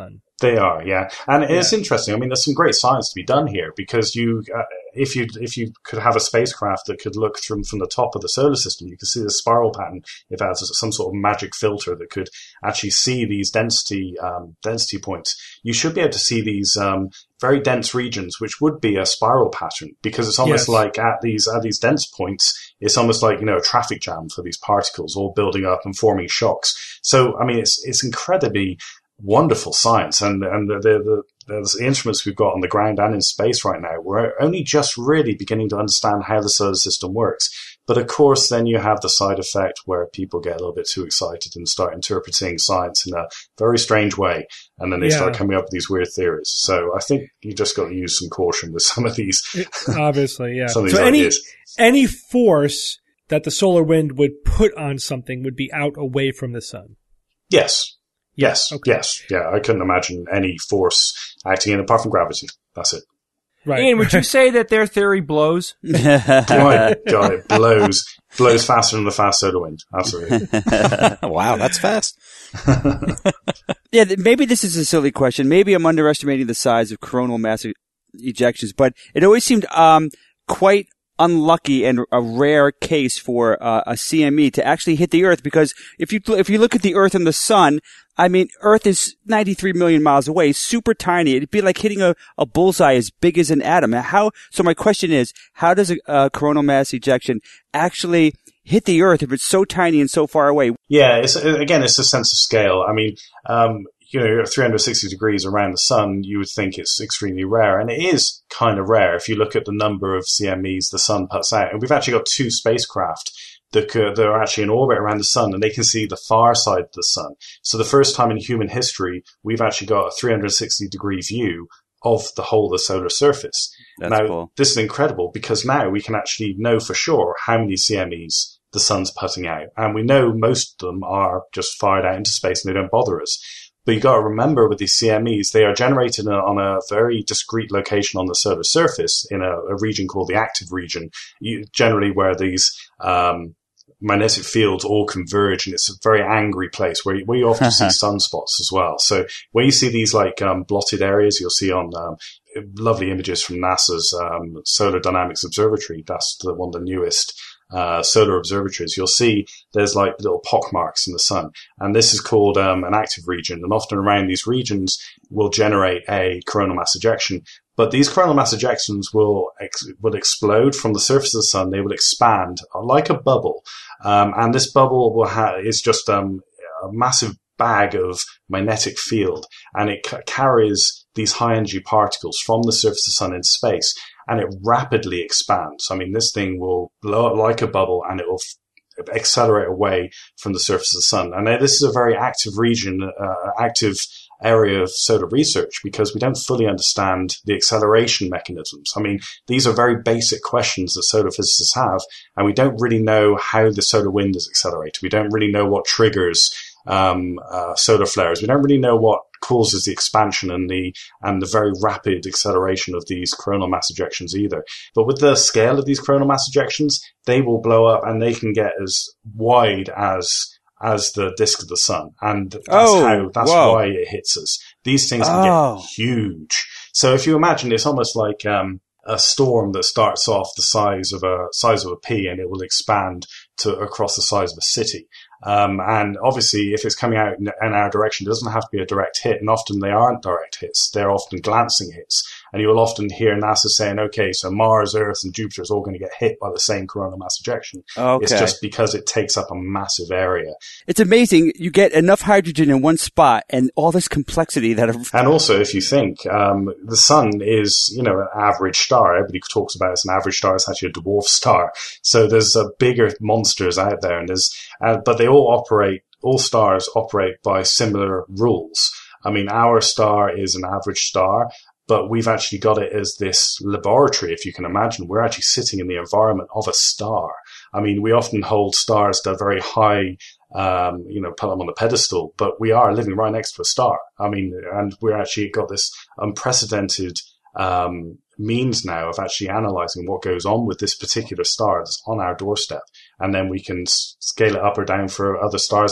They are, yeah, and it's yeah. interesting. I mean, there's some great science to be done here because you, uh, if you if you could have a spacecraft that could look from from the top of the solar system, you could see the spiral pattern. If it has some sort of magic filter that could actually see these density um, density points, you should be able to see these um, very dense regions, which would be a spiral pattern because it's almost yes. like at these at these dense points, it's almost like you know a traffic jam for these particles all building up and forming shocks. So, I mean, it's it's incredibly wonderful science, and and the, the the the instruments we've got on the ground and in space right now, we're only just really beginning to understand how the solar system works. But of course, then you have the side effect where people get a little bit too excited and start interpreting science in a very strange way, and then they yeah. start coming up with these weird theories. So I think you just got to use some caution with some of these. Obviously, yeah. some of so these any ideas. any force that the solar wind would put on something would be out away from the sun. Yes. Yes, okay. yes, yeah. I couldn't imagine any force acting in apart from gravity. That's it. Right. Ian, would you say that their theory blows? My God, it blows. Blows faster than the fast solar wind. Absolutely. Wow, that's fast. Yeah, maybe this is a silly question. Maybe I'm underestimating the size of coronal mass ejections, but it always seemed um, quite unlucky and a rare case for uh, a C M E to actually hit the Earth, because if you if you look at the Earth and the sun, I mean, Earth is ninety-three million miles away, super tiny. It'd be like hitting a, a bullseye as big as an atom. How? So my question is, how does a, a coronal mass ejection actually hit the Earth if it's so tiny and so far away? Yeah, it's, again, it's a sense of scale. I mean, um, you know, three hundred sixty degrees around the sun, you would think it's extremely rare. And it is kind of rare if you look at the number of C M Es the sun puts out. And we've actually got two spacecraft that, could, that are actually in orbit around the sun, and they can see the far side of the sun. So the first time in human history, we've actually got a three hundred sixty degree view of the whole of the solar surface. That's now, cool. This is incredible because now we can actually know for sure how many C M Es the sun's putting out. And we know most of them are just fired out into space and they don't bother us. But you got to remember with these C M Es, they are generated on a very discrete location on the solar surface in a, a region called the active region, you, generally where these um, magnetic fields all converge, and it's a very angry place where you, where you often see sunspots as well. So where you see these like um, blotted areas, you'll see on um, lovely images from NASA's um, Solar Dynamics Observatory. That's the one of the newest Uh, solar observatories. You'll see there's like little pock marks in the sun, and this is called um, an active region, and often around these regions will generate a coronal mass ejection. But these coronal mass ejections will ex- will explode from the surface of the sun. They will expand like a bubble, um, and this bubble will ha- is just um, a massive bag of magnetic field, and it c- carries these high energy particles from the surface of the sun into space. And it rapidly expands. I mean, this thing will blow up like a bubble, and it will f- accelerate away from the surface of the sun. And this is a very active region, uh, active area of solar research, because we don't fully understand the acceleration mechanisms. I mean, these are very basic questions that solar physicists have, and we don't really know how the solar wind is accelerated. We don't really know what triggers um, uh, solar flares. We don't really know what causes the expansion and the and the very rapid acceleration of these coronal mass ejections either. But with the scale of these coronal mass ejections, they will blow up and they can get as wide as as the disk of the sun, and that's oh, how that's whoa. why it hits us. These things can oh. get huge. So if you imagine, it's almost like um, a storm that starts off the size of a size of a pea, and it will expand to across the size of a city. Um, and obviously, if it's coming out in, in our direction, it doesn't have to be a direct hit. And often they aren't direct hits. They're often glancing hits. And you will often hear NASA saying, okay, so Mars, Earth, and Jupiter is all going to get hit by the same coronal mass ejection. Okay. It's just because it takes up a massive area. It's amazing. You get enough hydrogen in one spot and all this complexity that... Are... And also, if you think, um, the sun is, you know, an average star. Everybody talks about it as an average star. It's actually a dwarf star. So there's uh, bigger monsters out there, and there's, uh, but they all operate, all stars operate by similar rules. I mean, our star is an average star, but we've actually got it as this laboratory, if you can imagine. We're actually sitting in the environment of a star. I mean, we often hold stars to a very high, um, you know, put them on the pedestal, but we are living right next to a star. I mean, and we're actually got this unprecedented um means now of actually analyzing what goes on with this particular star that's on our doorstep, and then we can s- scale it up or down for other stars out there.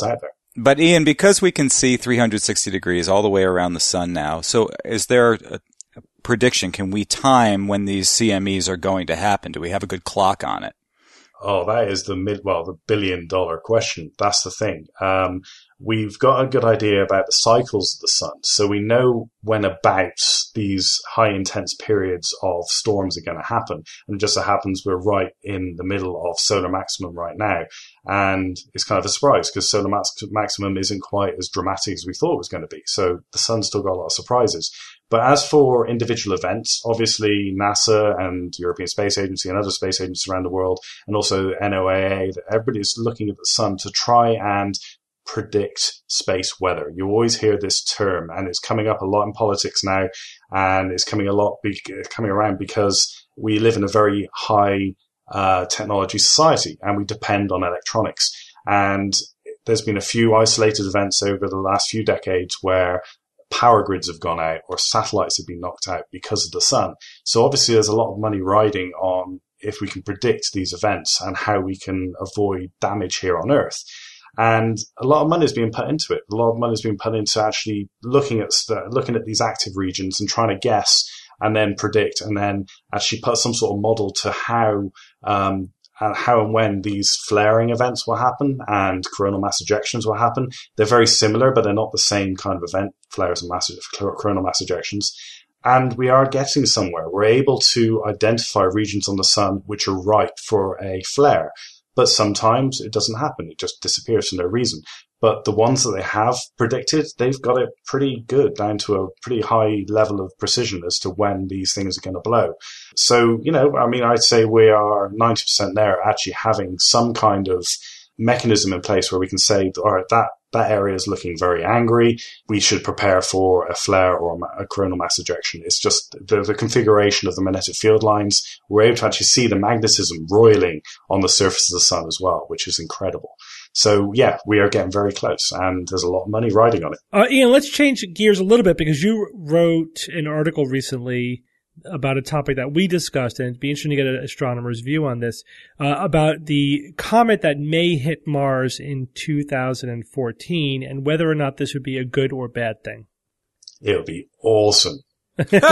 But Ian, because we can see three hundred sixty degrees all the way around the sun now, so is there a, a prediction? Can we time when these C M Es are going to happen? Do we have a good clock on it? Oh, that is the mid, well, the billion dollar question. That's the thing. Um, we've got a good idea about the cycles of the sun. So we know when about these high intense periods of storms are going to happen. And it just so happens we're right in the middle of solar maximum right now. And it's kind of a surprise because solar max- maximum isn't quite as dramatic as we thought it was going to be. So the sun's still got a lot of surprises. But as for individual events, obviously NASA and European Space Agency and other space agencies around the world, and also N O A A, everybody's looking at the sun to try and predict space weather. You always hear this term, and it's coming up a lot in politics now, and it's coming a lot be- coming around because we live in a very high uh, technology society, and we depend on electronics. And there's been a few isolated events over the last few decades where power grids have gone out or satellites have been knocked out because of the sun. So obviously there's a lot of money riding on if we can predict these events and how we can avoid damage here on Earth. And a lot of money is being put into it. A lot of money is being put into actually looking at looking at these active regions and trying to guess and then predict and then actually put some sort of model to how um, Uh, how and when these flaring events will happen and coronal mass ejections will happen. They're very similar, but they're not the same kind of event, flares and mass, coronal mass ejections. And we are getting somewhere. We're able to identify regions on the sun which are ripe for a flare. But sometimes it doesn't happen. It just disappears for no reason. But the ones that they have predicted, they've got it pretty good, down to a pretty high level of precision as to when these things are going to blow. So, you know, I mean, I'd say we are ninety percent there, actually having some kind of mechanism in place where we can say, all right, that, that area is looking very angry. We should prepare for a flare or a coronal mass ejection. It's just the, the configuration of the magnetic field lines. We're able to actually see the magnetism roiling on the surface of the sun as well, which is incredible. So, yeah, we are getting very close, and there's a lot of money riding on it. Uh, Ian, let's change gears a little bit because you wrote an article recently about a topic that we discussed, and it'd be interesting to get an astronomer's view on this, uh, about the comet that may hit Mars in two thousand fourteen and whether or not this would be a good or bad thing. It'll be awesome. Can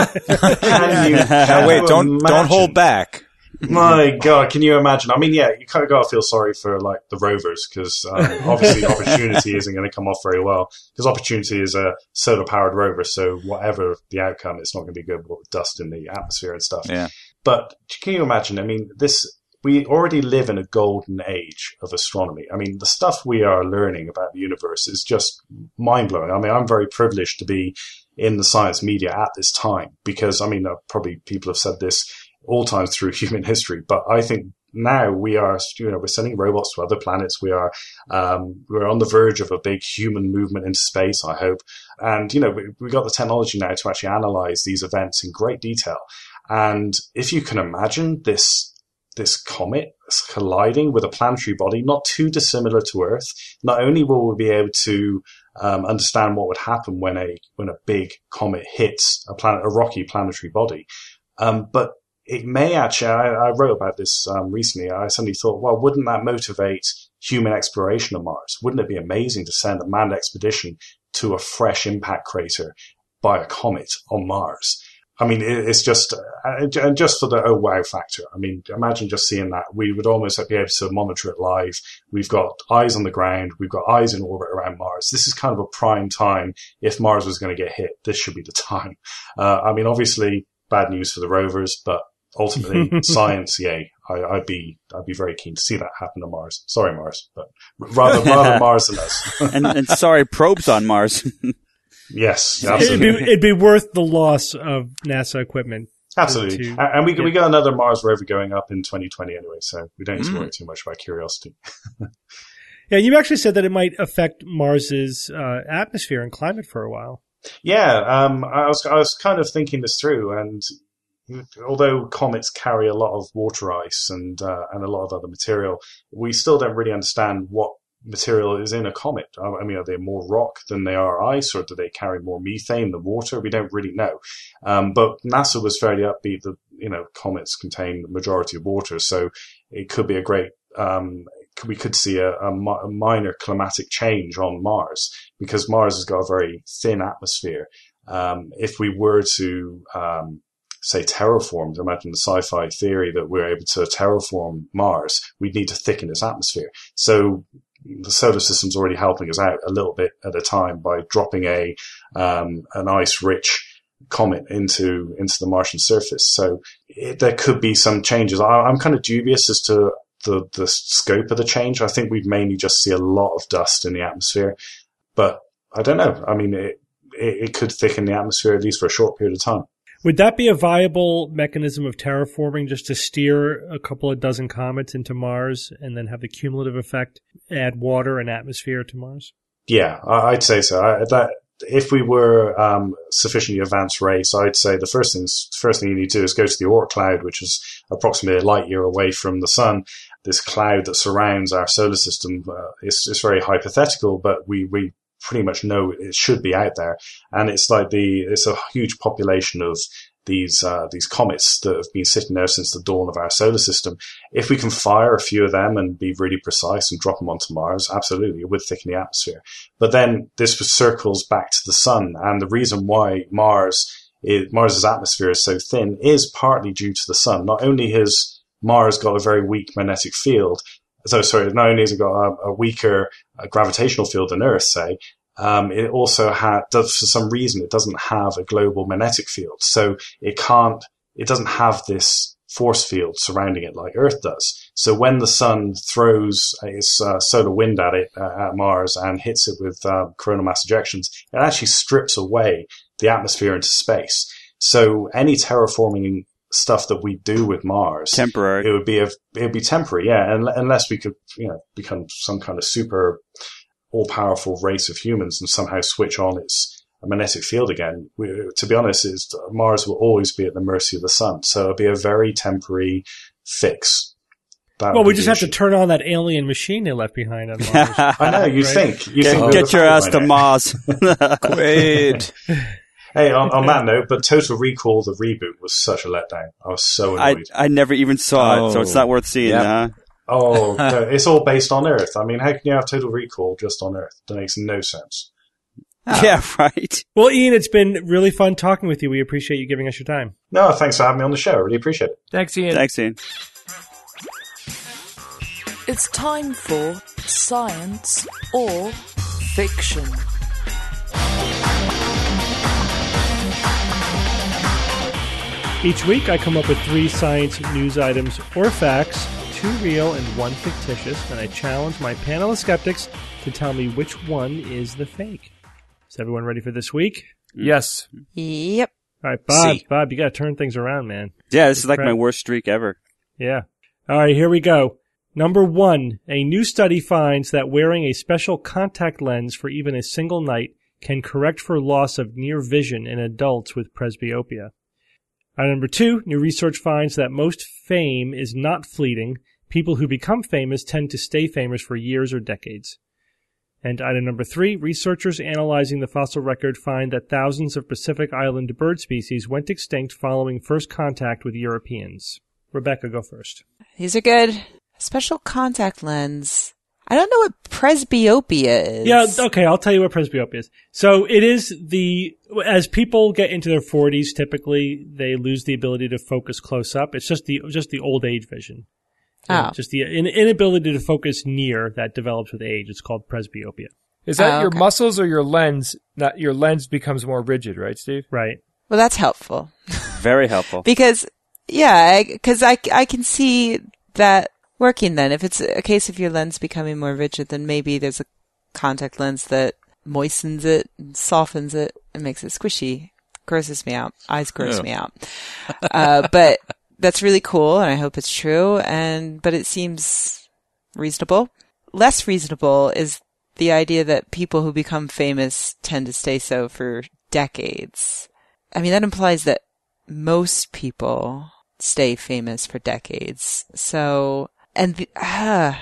you, now, wait, don't imagine? don't hold back. My God, can you imagine? I mean, yeah, you kind of got to feel sorry for like the rovers because um, obviously Opportunity isn't going to come off very well because Opportunity is a solar-powered rover, so whatever the outcome, it's not going to be good with dust in the atmosphere and stuff. Yeah. But can you imagine? I mean, this we already live in a golden age of astronomy. I mean, the stuff we are learning about the universe is just mind-blowing. I mean, I'm very privileged to be in the science media at this time because, I mean, uh, probably people have said this all times through human history, but I think now we are, you know, we're sending robots to other planets. We are, um, we're on the verge of a big human movement into space, I hope. And, you know, we, we've got the technology now to actually analyze these events in great detail. And if you can imagine this, this comet colliding with a planetary body not too dissimilar to Earth, not only will we be able to um, understand what would happen when a, when a big comet hits a planet, a rocky planetary body, um, but it may actually, I, I wrote about this um, recently, I suddenly thought, well, wouldn't that motivate human exploration of Mars? Wouldn't it be amazing to send a manned expedition to a fresh impact crater by a comet on Mars? I mean, it, it's just, uh, and just for the oh wow factor. I mean, imagine just seeing that. We would almost be able to monitor it live. We've got eyes on the ground. We've got eyes in orbit around Mars. This is kind of a prime time. If Mars was going to get hit, this should be the time. Uh, I mean, obviously, bad news for the rovers, but ultimately, science, yay! I, I'd be, I'd be very keen to see that happen to Mars. Sorry, Mars, but rather, rather Mars than us. and, and sorry, probes on Mars. Yes, it'd absolutely. be, it'd be worth the loss of NASA equipment. Absolutely, to, and we yeah. we got another Mars rover going up in twenty twenty anyway, so we don't need to Mm. worry too much about Curiosity. Yeah, you actually said that it might affect Mars's uh, atmosphere and climate for a while. Yeah, um, I was I was kind of thinking this through, and although comets carry a lot of water ice and uh, and a lot of other material, we still don't really understand what material is in a comet. I mean, are they more rock than they are ice, or do they carry more methane than water? We don't really know. Um, but NASA was fairly upbeat that, you know, comets contain the majority of water, so it could be a great um, we could see a, a, mi- a minor climatic change on Mars, because Mars has got a very thin atmosphere. Um, if we were to, um, say, terraform, imagine the sci-fi theory that we're able to terraform Mars, we'd need to thicken its atmosphere. So the solar system's already helping us out a little bit at a time by dropping a um, an ice-rich comet into into the Martian surface. So it, there could be some changes. I, I'm kind of dubious as to the, the scope of the change. I think we'd mainly just see a lot of dust in the atmosphere. But I don't know. I mean, it, it, it could thicken the atmosphere at least for a short period of time. Would that be a viable mechanism of terraforming, just to steer a couple of dozen comets into Mars and then have the cumulative effect, add water and atmosphere to Mars? Yeah, I'd say so. I, that if we were um, sufficiently advanced race, I'd say the first thing, first thing you need to do is go to the Oort cloud, which is approximately a light year away from the sun. This cloud that surrounds our solar system uh, is, is very hypothetical, but we, we pretty much know it should be out there. And it's like the, it's a huge population of these, uh, these comets that have been sitting there since the dawn of our solar system. If we can fire a few of them and be really precise and drop them onto Mars, absolutely, it would thicken the atmosphere. But then this circles back to the sun. And the reason why Mars, is, Mars's atmosphere is so thin is partly due to the sun. Not only has Mars got a very weak magnetic field, So, sorry, not only has it got a, a weaker uh, gravitational field than Earth, say, um, it also had, does, for some reason, it doesn't have a global magnetic field. So it can't, it doesn't have this force field surrounding it like Earth does. So when the sun throws its uh, solar wind at it, uh, at Mars, and hits it with uh, coronal mass ejections, it actually strips away the atmosphere into space. So any terraforming stuff that we do with Mars, temporary. It would be a, it would be temporary, yeah, and, unless we could, you know, become some kind of super all-powerful race of humans and somehow switch on its magnetic field again. We, to be honest, is Mars will always be at the mercy of the sun, so it'll be a very temporary fix. That well, we just have issue. to turn on that alien machine they left behind on Mars. I know, you right? think. You get think get your ass to Mars. Quaid. Hey, on, on that note, but Total Recall, the reboot, was such a letdown. I was so annoyed. I, I never even saw oh. it, so it's not worth seeing. Yep. Huh? Oh, no, it's all based on Earth. I mean, how can you have Total Recall just on Earth? That makes no sense. Oh. Yeah, right. Well, Ian, it's been really fun talking with you. We appreciate you giving us your time. No, thanks for having me on the show. I really appreciate it. Thanks, Ian. Thanks, Ian. It's time for Science or Fiction. Each week, I come up with three science news items or facts, two real and one fictitious, and I challenge my panel of skeptics to tell me which one is the fake. Is everyone ready for this week? Yes. Yep. All right, Bob, See. Bob, you got to turn things around, man. Yeah, this is like my worst streak ever. Yeah. All right, here we go. Number one, a new study finds that wearing a special contact lens for even a single night can correct for loss of near vision in adults with presbyopia. Item number two, new research finds that most fame is not fleeting. People who become famous tend to stay famous for years or decades. And item number three, researchers analyzing the fossil record find that thousands of Pacific Island bird species went extinct following first contact with Europeans. Rebecca, go first. These are good. Special contact lens. I don't know what presbyopia is. Yeah, okay, I'll tell you what presbyopia is. So it is the, as people get into their forties, typically they lose the ability to focus close up. It's just the, just the old age vision. Oh. You know, just the in, inability to focus near that develops with age. It's called presbyopia. Is that oh, your okay. muscles or your lens? Not your lens becomes more rigid, right, Steve? Right. Well, that's helpful. Very helpful. Because, yeah, because I, I, I can see that working then. If it's a case of your lens becoming more rigid, then maybe there's a contact lens that moistens it and softens it and makes it squishy. Grosses me out. Eyes gross Yeah. me out. Uh, but that's really cool, and I hope it's true, and but it seems reasonable. Less reasonable is the idea that people who become famous tend to stay so for decades. I mean, that implies that most people stay famous for decades. So, and the, uh,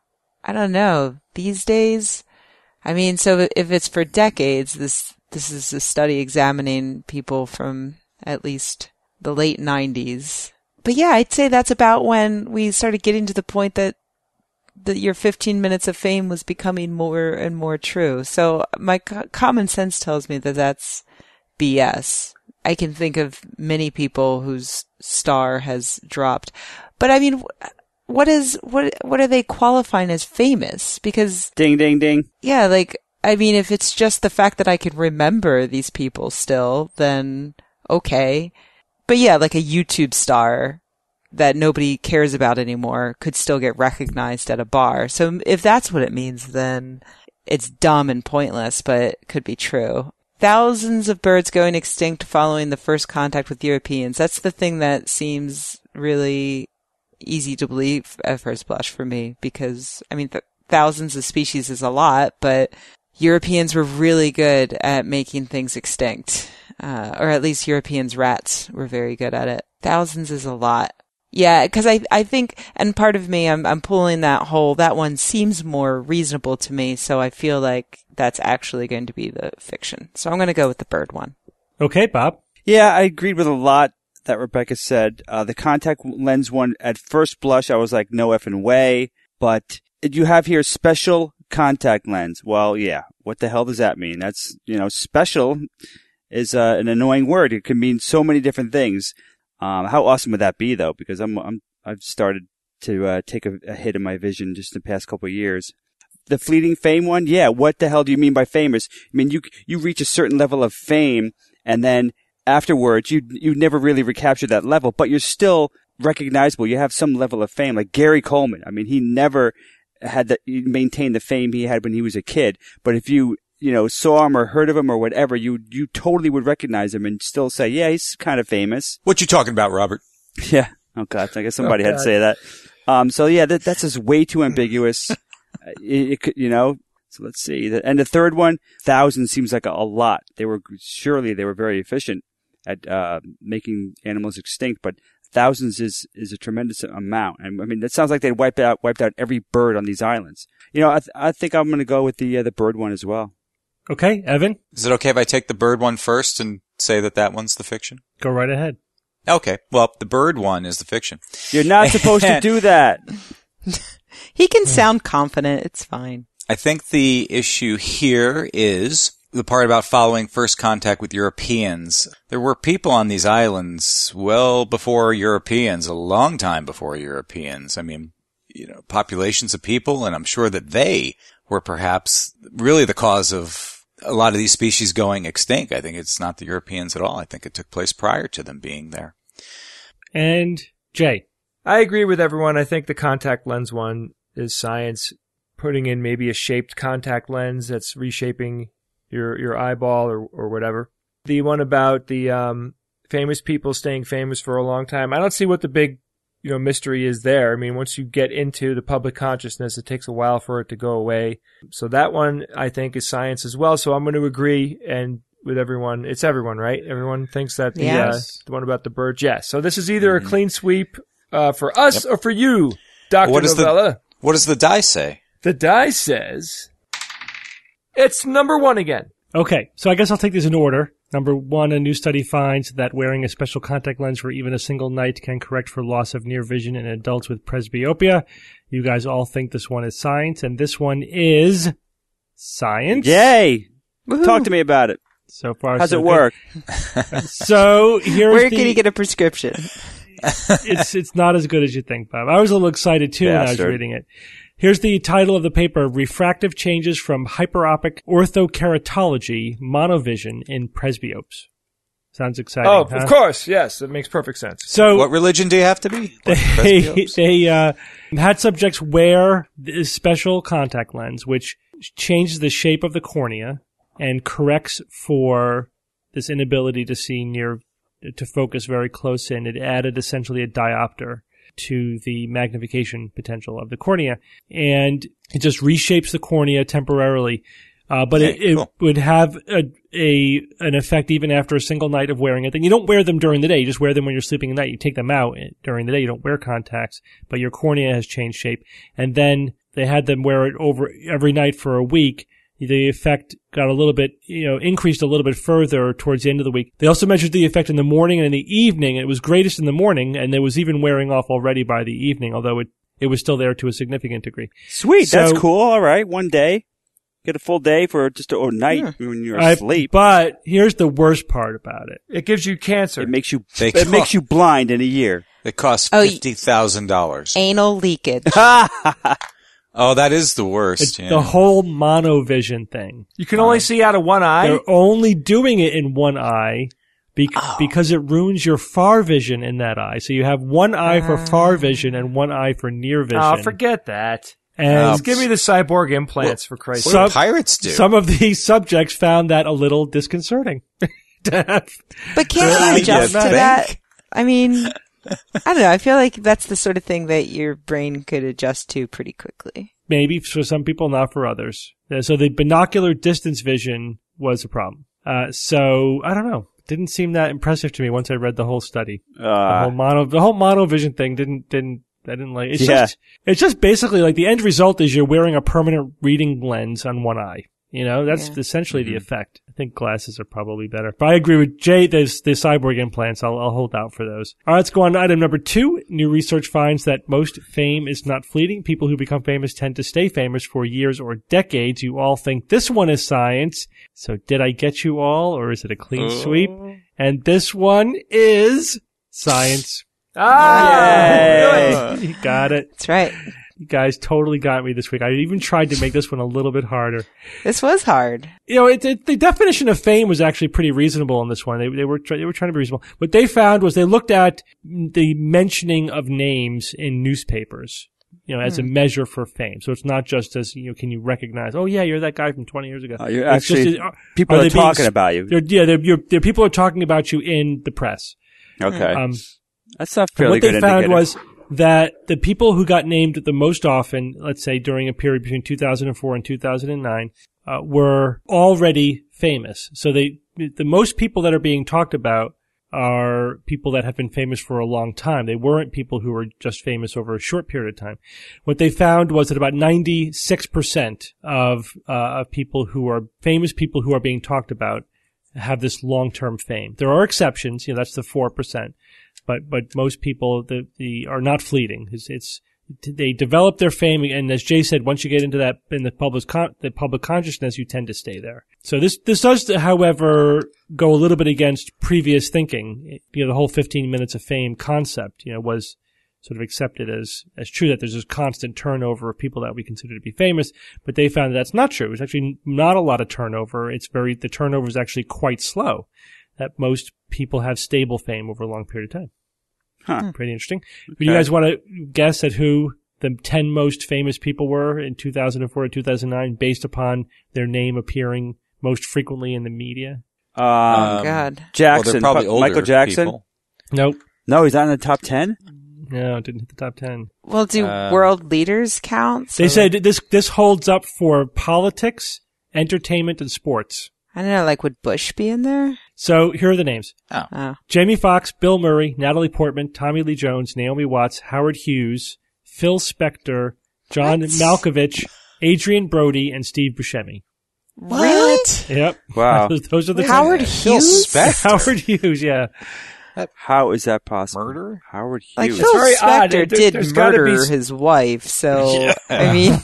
I don't know, these days, I mean, so if it's for decades, this, this is a study examining people from at least the late nineties. But yeah, I'd say that's about when we started getting to the point that that your fifteen minutes of fame was becoming more and more true. So my co- common sense tells me that that's B S. I can think of many people whose star has dropped. But I mean, what is, what, what are they qualifying as famous? Because, Ding, ding, ding. yeah, like, I mean, if it's just the fact that I can remember these people still, then okay. But yeah, like a YouTube star that nobody cares about anymore could still get recognized at a bar. So if that's what it means, then it's dumb and pointless, but it could be true. Thousands of birds going extinct following the first contact with Europeans. That's the thing that seems really easy to believe at first blush for me, because, I mean, th- thousands of species is a lot, but Europeans were really good at making things extinct. Uh, or at least Europeans' rats were very good at it. Thousands is a lot. Yeah, because I I think, and part of me, I'm I'm pulling that whole, that one seems more reasonable to me, so I feel like that's actually going to be the fiction. So I'm going to go with the bird one. Okay, Bob. Yeah, I agreed with a lot that Rebecca said. Uh, the contact lens one, at first blush, I was like, no effing way. But you have here special contact lens. Well, yeah, what the hell does that mean? That's, you know, special is uh, an annoying word. It can mean so many different things. Um, how awesome would that be, though? Because I'm, I'm I've started to uh, take a, a hit in my vision just in the past couple of years. The fleeting fame one, yeah. What the hell do you mean by famous? I mean, you you reach a certain level of fame, and then afterwards, you you never really recapture that level, but you're still recognizable. You have some level of fame, like Gary Coleman. I mean, he never had the he maintained the fame he had when he was a kid. But if you you know saw him or heard of him or whatever, you you totally would recognize him and still say, yeah, he's kind of famous. What you talking about, Robert? Yeah. Oh God, I guess somebody Oh, had to God. say that. Um. So yeah, that that's just way too ambiguous. Uh, it, it could, you know. So let's see. The, and the third one, thousand seems like a, a lot. They were surely they were very efficient at uh, making animals extinct, but thousands is is a tremendous amount. And I mean, that sounds like they wiped out wiped out every bird on these islands. You know, I th- I think I'm going to go with the uh, the bird one as well. Okay, Evan, Is it okay if I take the bird one first and say that that one's the fiction? go right ahead. Okay. Well, the bird one is the fiction. You're not supposed to do that. He can sound confident. It's fine. I think the issue here is the part about following first contact with Europeans. There were people on these islands well before Europeans, a long time before Europeans. I mean, you know, populations of people, and I'm sure that they were perhaps really the cause of a lot of these species going extinct. I think it's not the Europeans at all. I think it took place prior to them being there. And Jay. I agree with everyone. I think the contact lens one is science putting in maybe a shaped contact lens that's reshaping your your eyeball or, or whatever. The one about the um, famous people staying famous for a long time, I don't see what the big you know mystery is there. I mean, once you get into the public consciousness, it takes a while for it to go away. So that one, I think, is science as well. So I'm going to agree and with everyone. It's everyone, right? Everyone thinks that the, Yes. uh, the one about the birds. Yes. So this is either a clean sweep uh, for us or for you, Doctor What is the- Novella. What does the die say? The die says it's number one again. Okay, so I guess I'll take these in order. Number one, a new study finds that wearing a special contact lens for even a single night can correct for loss of near vision in adults with presbyopia. You guys all think this one is science, and this one is science. Yay! Woohoo. Talk to me about it. So far, How's so it good. work? So here's Where the, can you get a prescription? it's it's not as good as you think, Bob. I was a little excited too when I was Bastard. reading it. Here's the title of the paper: Refractive Changes from Hyperopic Orthokeratology Monovision in Presbyopes. Sounds exciting. Oh, huh? of course. Yes, it makes perfect sense. So What religion do you have to be? What, they presbyopes? they uh, had subjects wear this special contact lens, which changes the shape of the cornea and corrects for this inability to see near, to focus very close in. It added essentially a diopter to the magnification potential of the cornea, and it just reshapes the cornea temporarily. Uh, but Okay, it, it cool. would have a, a an effect even after a single night of wearing it. And you don't wear them during the day; you just wear them when you're sleeping at night. You take them out during the day. You don't wear contacts, but your cornea has changed shape. And then they had them wear it over every night for a week. The effect got a little bit, you know, increased a little bit further towards the end of the week. They also measured the effect in the morning and in the evening. It was greatest in the morning, and it was even wearing off already by the evening, although it it was still there to a significant degree. Sweet, So- that's cool. All right, one day. Get a full day for just a or night Yeah. when you're I- asleep. But here's the worst part about it. It gives you cancer. It makes you They it call- makes you blind in a year. It costs Oh, y- fifty thousand dollars. Anal leakage. Oh, that is the worst. It's yeah. the whole monovision thing. You can only see out of one eye. They're only doing it in one eye bec- Oh. because it ruins your far vision in that eye. So you have one eye for Ah. far vision and one eye for near vision. Oh, forget that. and Just give me the cyborg implants for Christ's What sake. do pirates do? some of these subjects found that a little disconcerting. To have- But can't Really? you adjust You to think? that? I mean, I don't know. I feel like that's the sort of thing that your brain could adjust to pretty quickly. Maybe for some people, not for others. Uh, So the binocular distance vision was a problem. Uh, so I don't know. Didn't seem that impressive to me once I read the whole study. the whole Uh, mono, the whole monovision thing didn't didn't I didn't like. It's Yeah. just it's just basically like the end result is you're wearing a permanent reading lens on one eye. You know, that's Yeah. essentially the effect. I think glasses are probably better. But I agree with Jay. There's the cyborg implants. I'll, I'll hold out for those. All right, let's go on to item number two. New research finds that most fame is not fleeting. People who become famous tend to stay famous for years or decades. You all think this one is science. So did I get you all, or is it a clean sweep? And this one is science. Ah, You got it. That's right. You guys totally got me this week. I even tried to make this one a little bit harder. This was hard. You know, it, it, the definition of fame was actually pretty reasonable in this one. They, they were try, they were trying to be reasonable. What they found was they looked at the mentioning of names in newspapers, you know, as a measure for fame. So it's not just as, you know, can you recognize? Oh yeah, you're that guy from twenty years ago. Oh, you're It's just, actually- uh, people are are they being talking s- about you. They're, yeah, they're, you're, they're, people are talking about you in the press. Okay, Um, that's a And fairly what they good found indicator. was that the people who got named the most often, let's say during a period between two thousand four and two thousand nine, uh, were already famous. So they, the most people that are being talked about are people that have been famous for a long time. They weren't people who were just famous over a short period of time. What they found was that about ninety-six percent of, uh, of people who are famous people who are being talked about have this long-term fame. There are exceptions, you know, that's the four percent. But, but most people, the, the, are not fleeting. It's, it's, they develop their fame, and as Jay said, once you get into that, in the public, con- the public consciousness, you tend to stay there. So this, this does, however, go a little bit against previous thinking. You know, the whole fifteen minutes of fame concept, you know, was sort of accepted as, as true, that there's this constant turnover of people that we consider to be famous, but they found that that's not true. It's actually not a lot of turnover. It's very, the turnover is actually quite slow, that most people have stable fame over a long period of time. Huh. Pretty interesting. Do you guys want to guess at who the ten most famous people were in two thousand four to two thousand nine based upon their name appearing most frequently in the media? Um, Oh, God. Well, Jackson, they're probably Pa- older Michael Jackson. people. Nope. No, he's not in the top ten. No, it didn't hit the top ten. Well, do Um, world leaders count? They So- said this this holds up for politics, entertainment, and sports. I don't know, like, would Bush be in there? So here are the names. Oh. Jamie Foxx, Bill Murray, Natalie Portman, Tommy Lee Jones, Naomi Watts, Howard Hughes, Phil Spector, John What? Malkovich, Adrian Brody, and Steve Buscemi. Really? Yep. Wow. those, those are the Howard Phil Hughes? Spector. Howard Hughes, yeah. How is that possible? Murder? Howard Like, Hughes. Phil very odd. Spector There- did there's gotta be murder s- his wife, so, Yeah. I mean,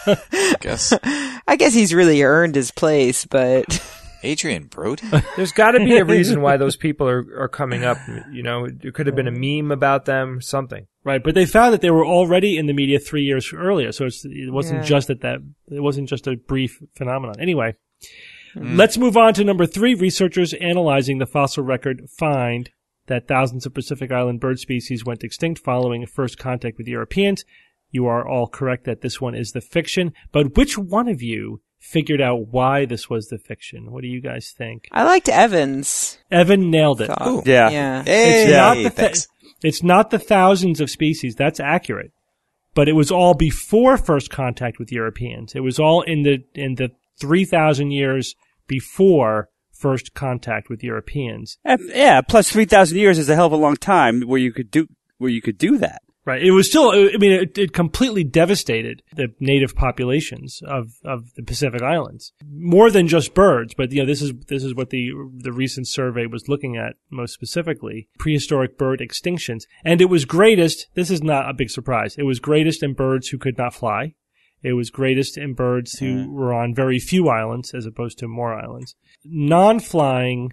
Guess I guess he's really earned his place, but Adrian Brody. There's got to be a reason why those people are, are coming up. You know, there could have been a meme about them, something. Right, but they found that they were already in the media three years earlier, so it's, it wasn't Yeah. just that that it wasn't just a brief phenomenon. Anyway, let's move on to number three. Researchers analyzing the fossil record find that thousands of Pacific Island bird species went extinct following first contact with Europeans. You are all correct that this one is the fiction, but which one of you figured out why this was the fiction? What do you guys think? I liked Evans. Evan nailed it. thought. Ooh. Yeah. Yeah. Hey, It's not the thanks. th- it's not the thousands of species. That's accurate. But it was all before first contact with Europeans. It was all in the in the three thousand years before first contact with Europeans. Uh, Yeah. Plus, three thousand years is a hell of a long time where you could do where you could do that. Right. It was still, I mean, it, it completely devastated the native populations of, of the Pacific Islands. More than just birds, but, you know, this is, this is what the, the recent survey was looking at most specifically. Prehistoric bird extinctions. And it was greatest, this is not a big surprise, it was greatest in birds who could not fly. It was greatest in birds who mm. were on very few islands as opposed to more islands. Non-flying,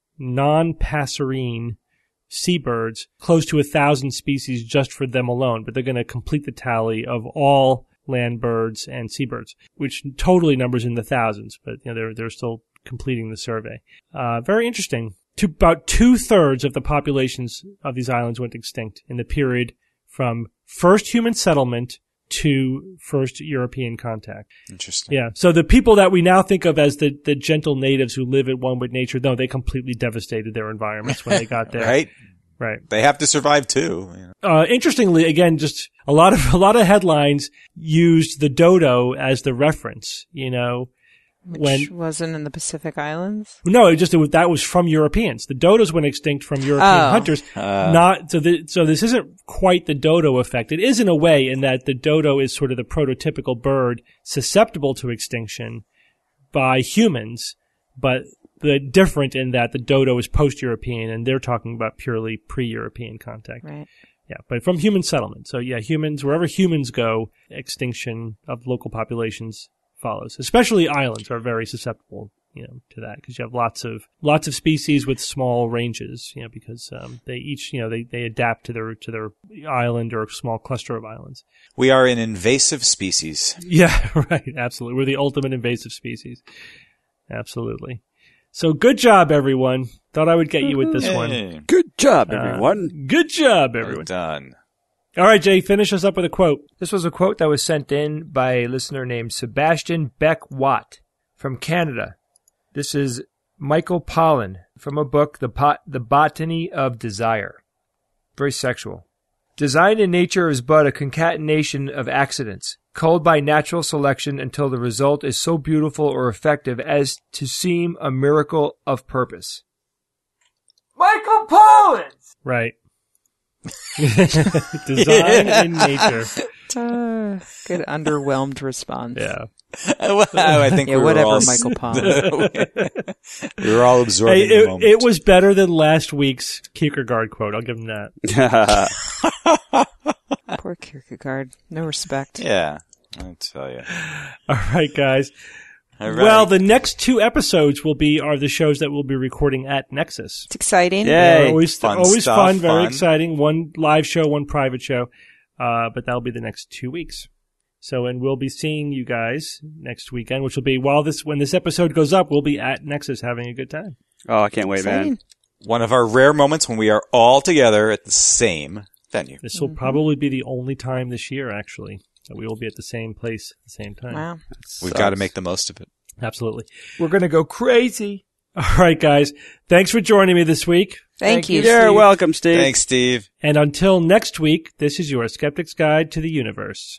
non-passerine seabirds, close to a thousand species just for them alone, but they're going to complete the tally of all land birds and seabirds, which totally numbers in the thousands, but you know, they're, they're still completing the survey. Uh, very interesting. To about two thirds of the populations of these islands went extinct in the period from first human settlement to first European contact. Interesting. Yeah. So the people that we now think of as the, the gentle natives who live at one with nature, no, they completely devastated their environments when they got there. Right. Right. They have to survive too. You know. Uh, interestingly, again, just a lot of, a lot of headlines used the dodo as the reference, you know. Which when, wasn't in the Pacific Islands? No, it just, it was, that was from Europeans. The dodos went extinct from European oh. hunters. Uh. Not, so the, so this isn't quite the dodo effect. It is in a way in that the dodo is sort of the prototypical bird susceptible to extinction by humans, but the different in that the dodo is post-European and they're talking about purely pre-European contact. Right. Yeah, but from human settlement. So yeah, humans, wherever humans go, extinction of local populations follows. Especially islands are very susceptible, you know, to that because you have lots of lots of species with small ranges, you know, because um, they each, you know, they, they adapt to their to their island or small cluster of islands. We are an invasive species. Yeah, right. Absolutely, we're the ultimate invasive species. Absolutely. So good job, everyone. Thought I would get you with this Hey. one. Good job, Uh, everyone. good job, Well everyone. done. All right, Jay, finish us up with a quote. This was a quote that was sent in by a listener named Sebastian Beck Watt from Canada. This is Michael Pollan from a book, The, Pot- the Botany of Desire. Very sexual. Design in nature is but a concatenation of accidents, culled by natural selection until the result is so beautiful or effective as to seem a miracle of purpose. Michael Pollan! Right. Design in nature. Uh, good underwhelmed response. Yeah. Well, I think Yeah, we whatever, were all, Michael Pollan. we were all absorbing Hey, the it, moment. it was better than last week's Kierkegaard quote. I'll give him that. Poor Kierkegaard. No respect. Yeah, I tell you. All right, guys. All right. Well, the next two episodes will be are the shows that we'll be recording at Nexus. It's exciting. Yeah. They're Hey, always fun always stuff, fun, very fun. exciting. One live show, one private show. Uh, but that'll be the next two weeks. So, and we'll be seeing you guys next weekend, which will be while this when this episode goes up, we'll be at Nexus having a good time. Oh, I can't wait, Exciting. man. One of our rare moments when we are all together at the same venue. This will probably be the only time this year, actually, that we will be at the same place at the same time. Wow. We've got to make the most of it. Absolutely. We're going to go crazy. All right, guys. Thanks for joining me this week. Thank, Thank you. you. You're Steve. welcome, Steve. Thanks, Steve. And until next week, this is your Skeptic's Guide to the Universe.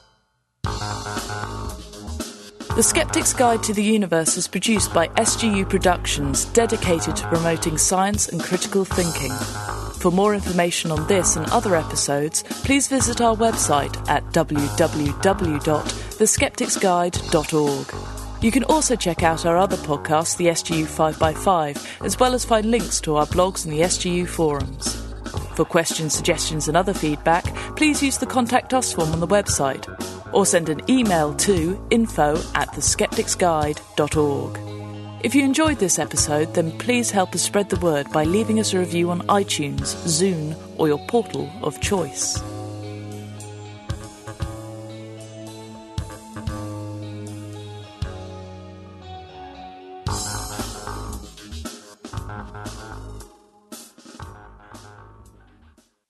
The Skeptic's Guide to the Universe is produced by S G U Productions, dedicated to promoting science and critical thinking. For more information on this and other episodes, please visit our website at w w w dot the skeptics guide dot org. You can also check out our other podcast, the S G U five by five, as well as find links to our blogs and the S G U forums. For questions, suggestions and other feedback, please use the Contact Us form on the website, or send an email to info at the skeptics guide dot org. If you enjoyed this episode, then please help us spread the word by leaving us a review on iTunes, Zune, or your portal of choice.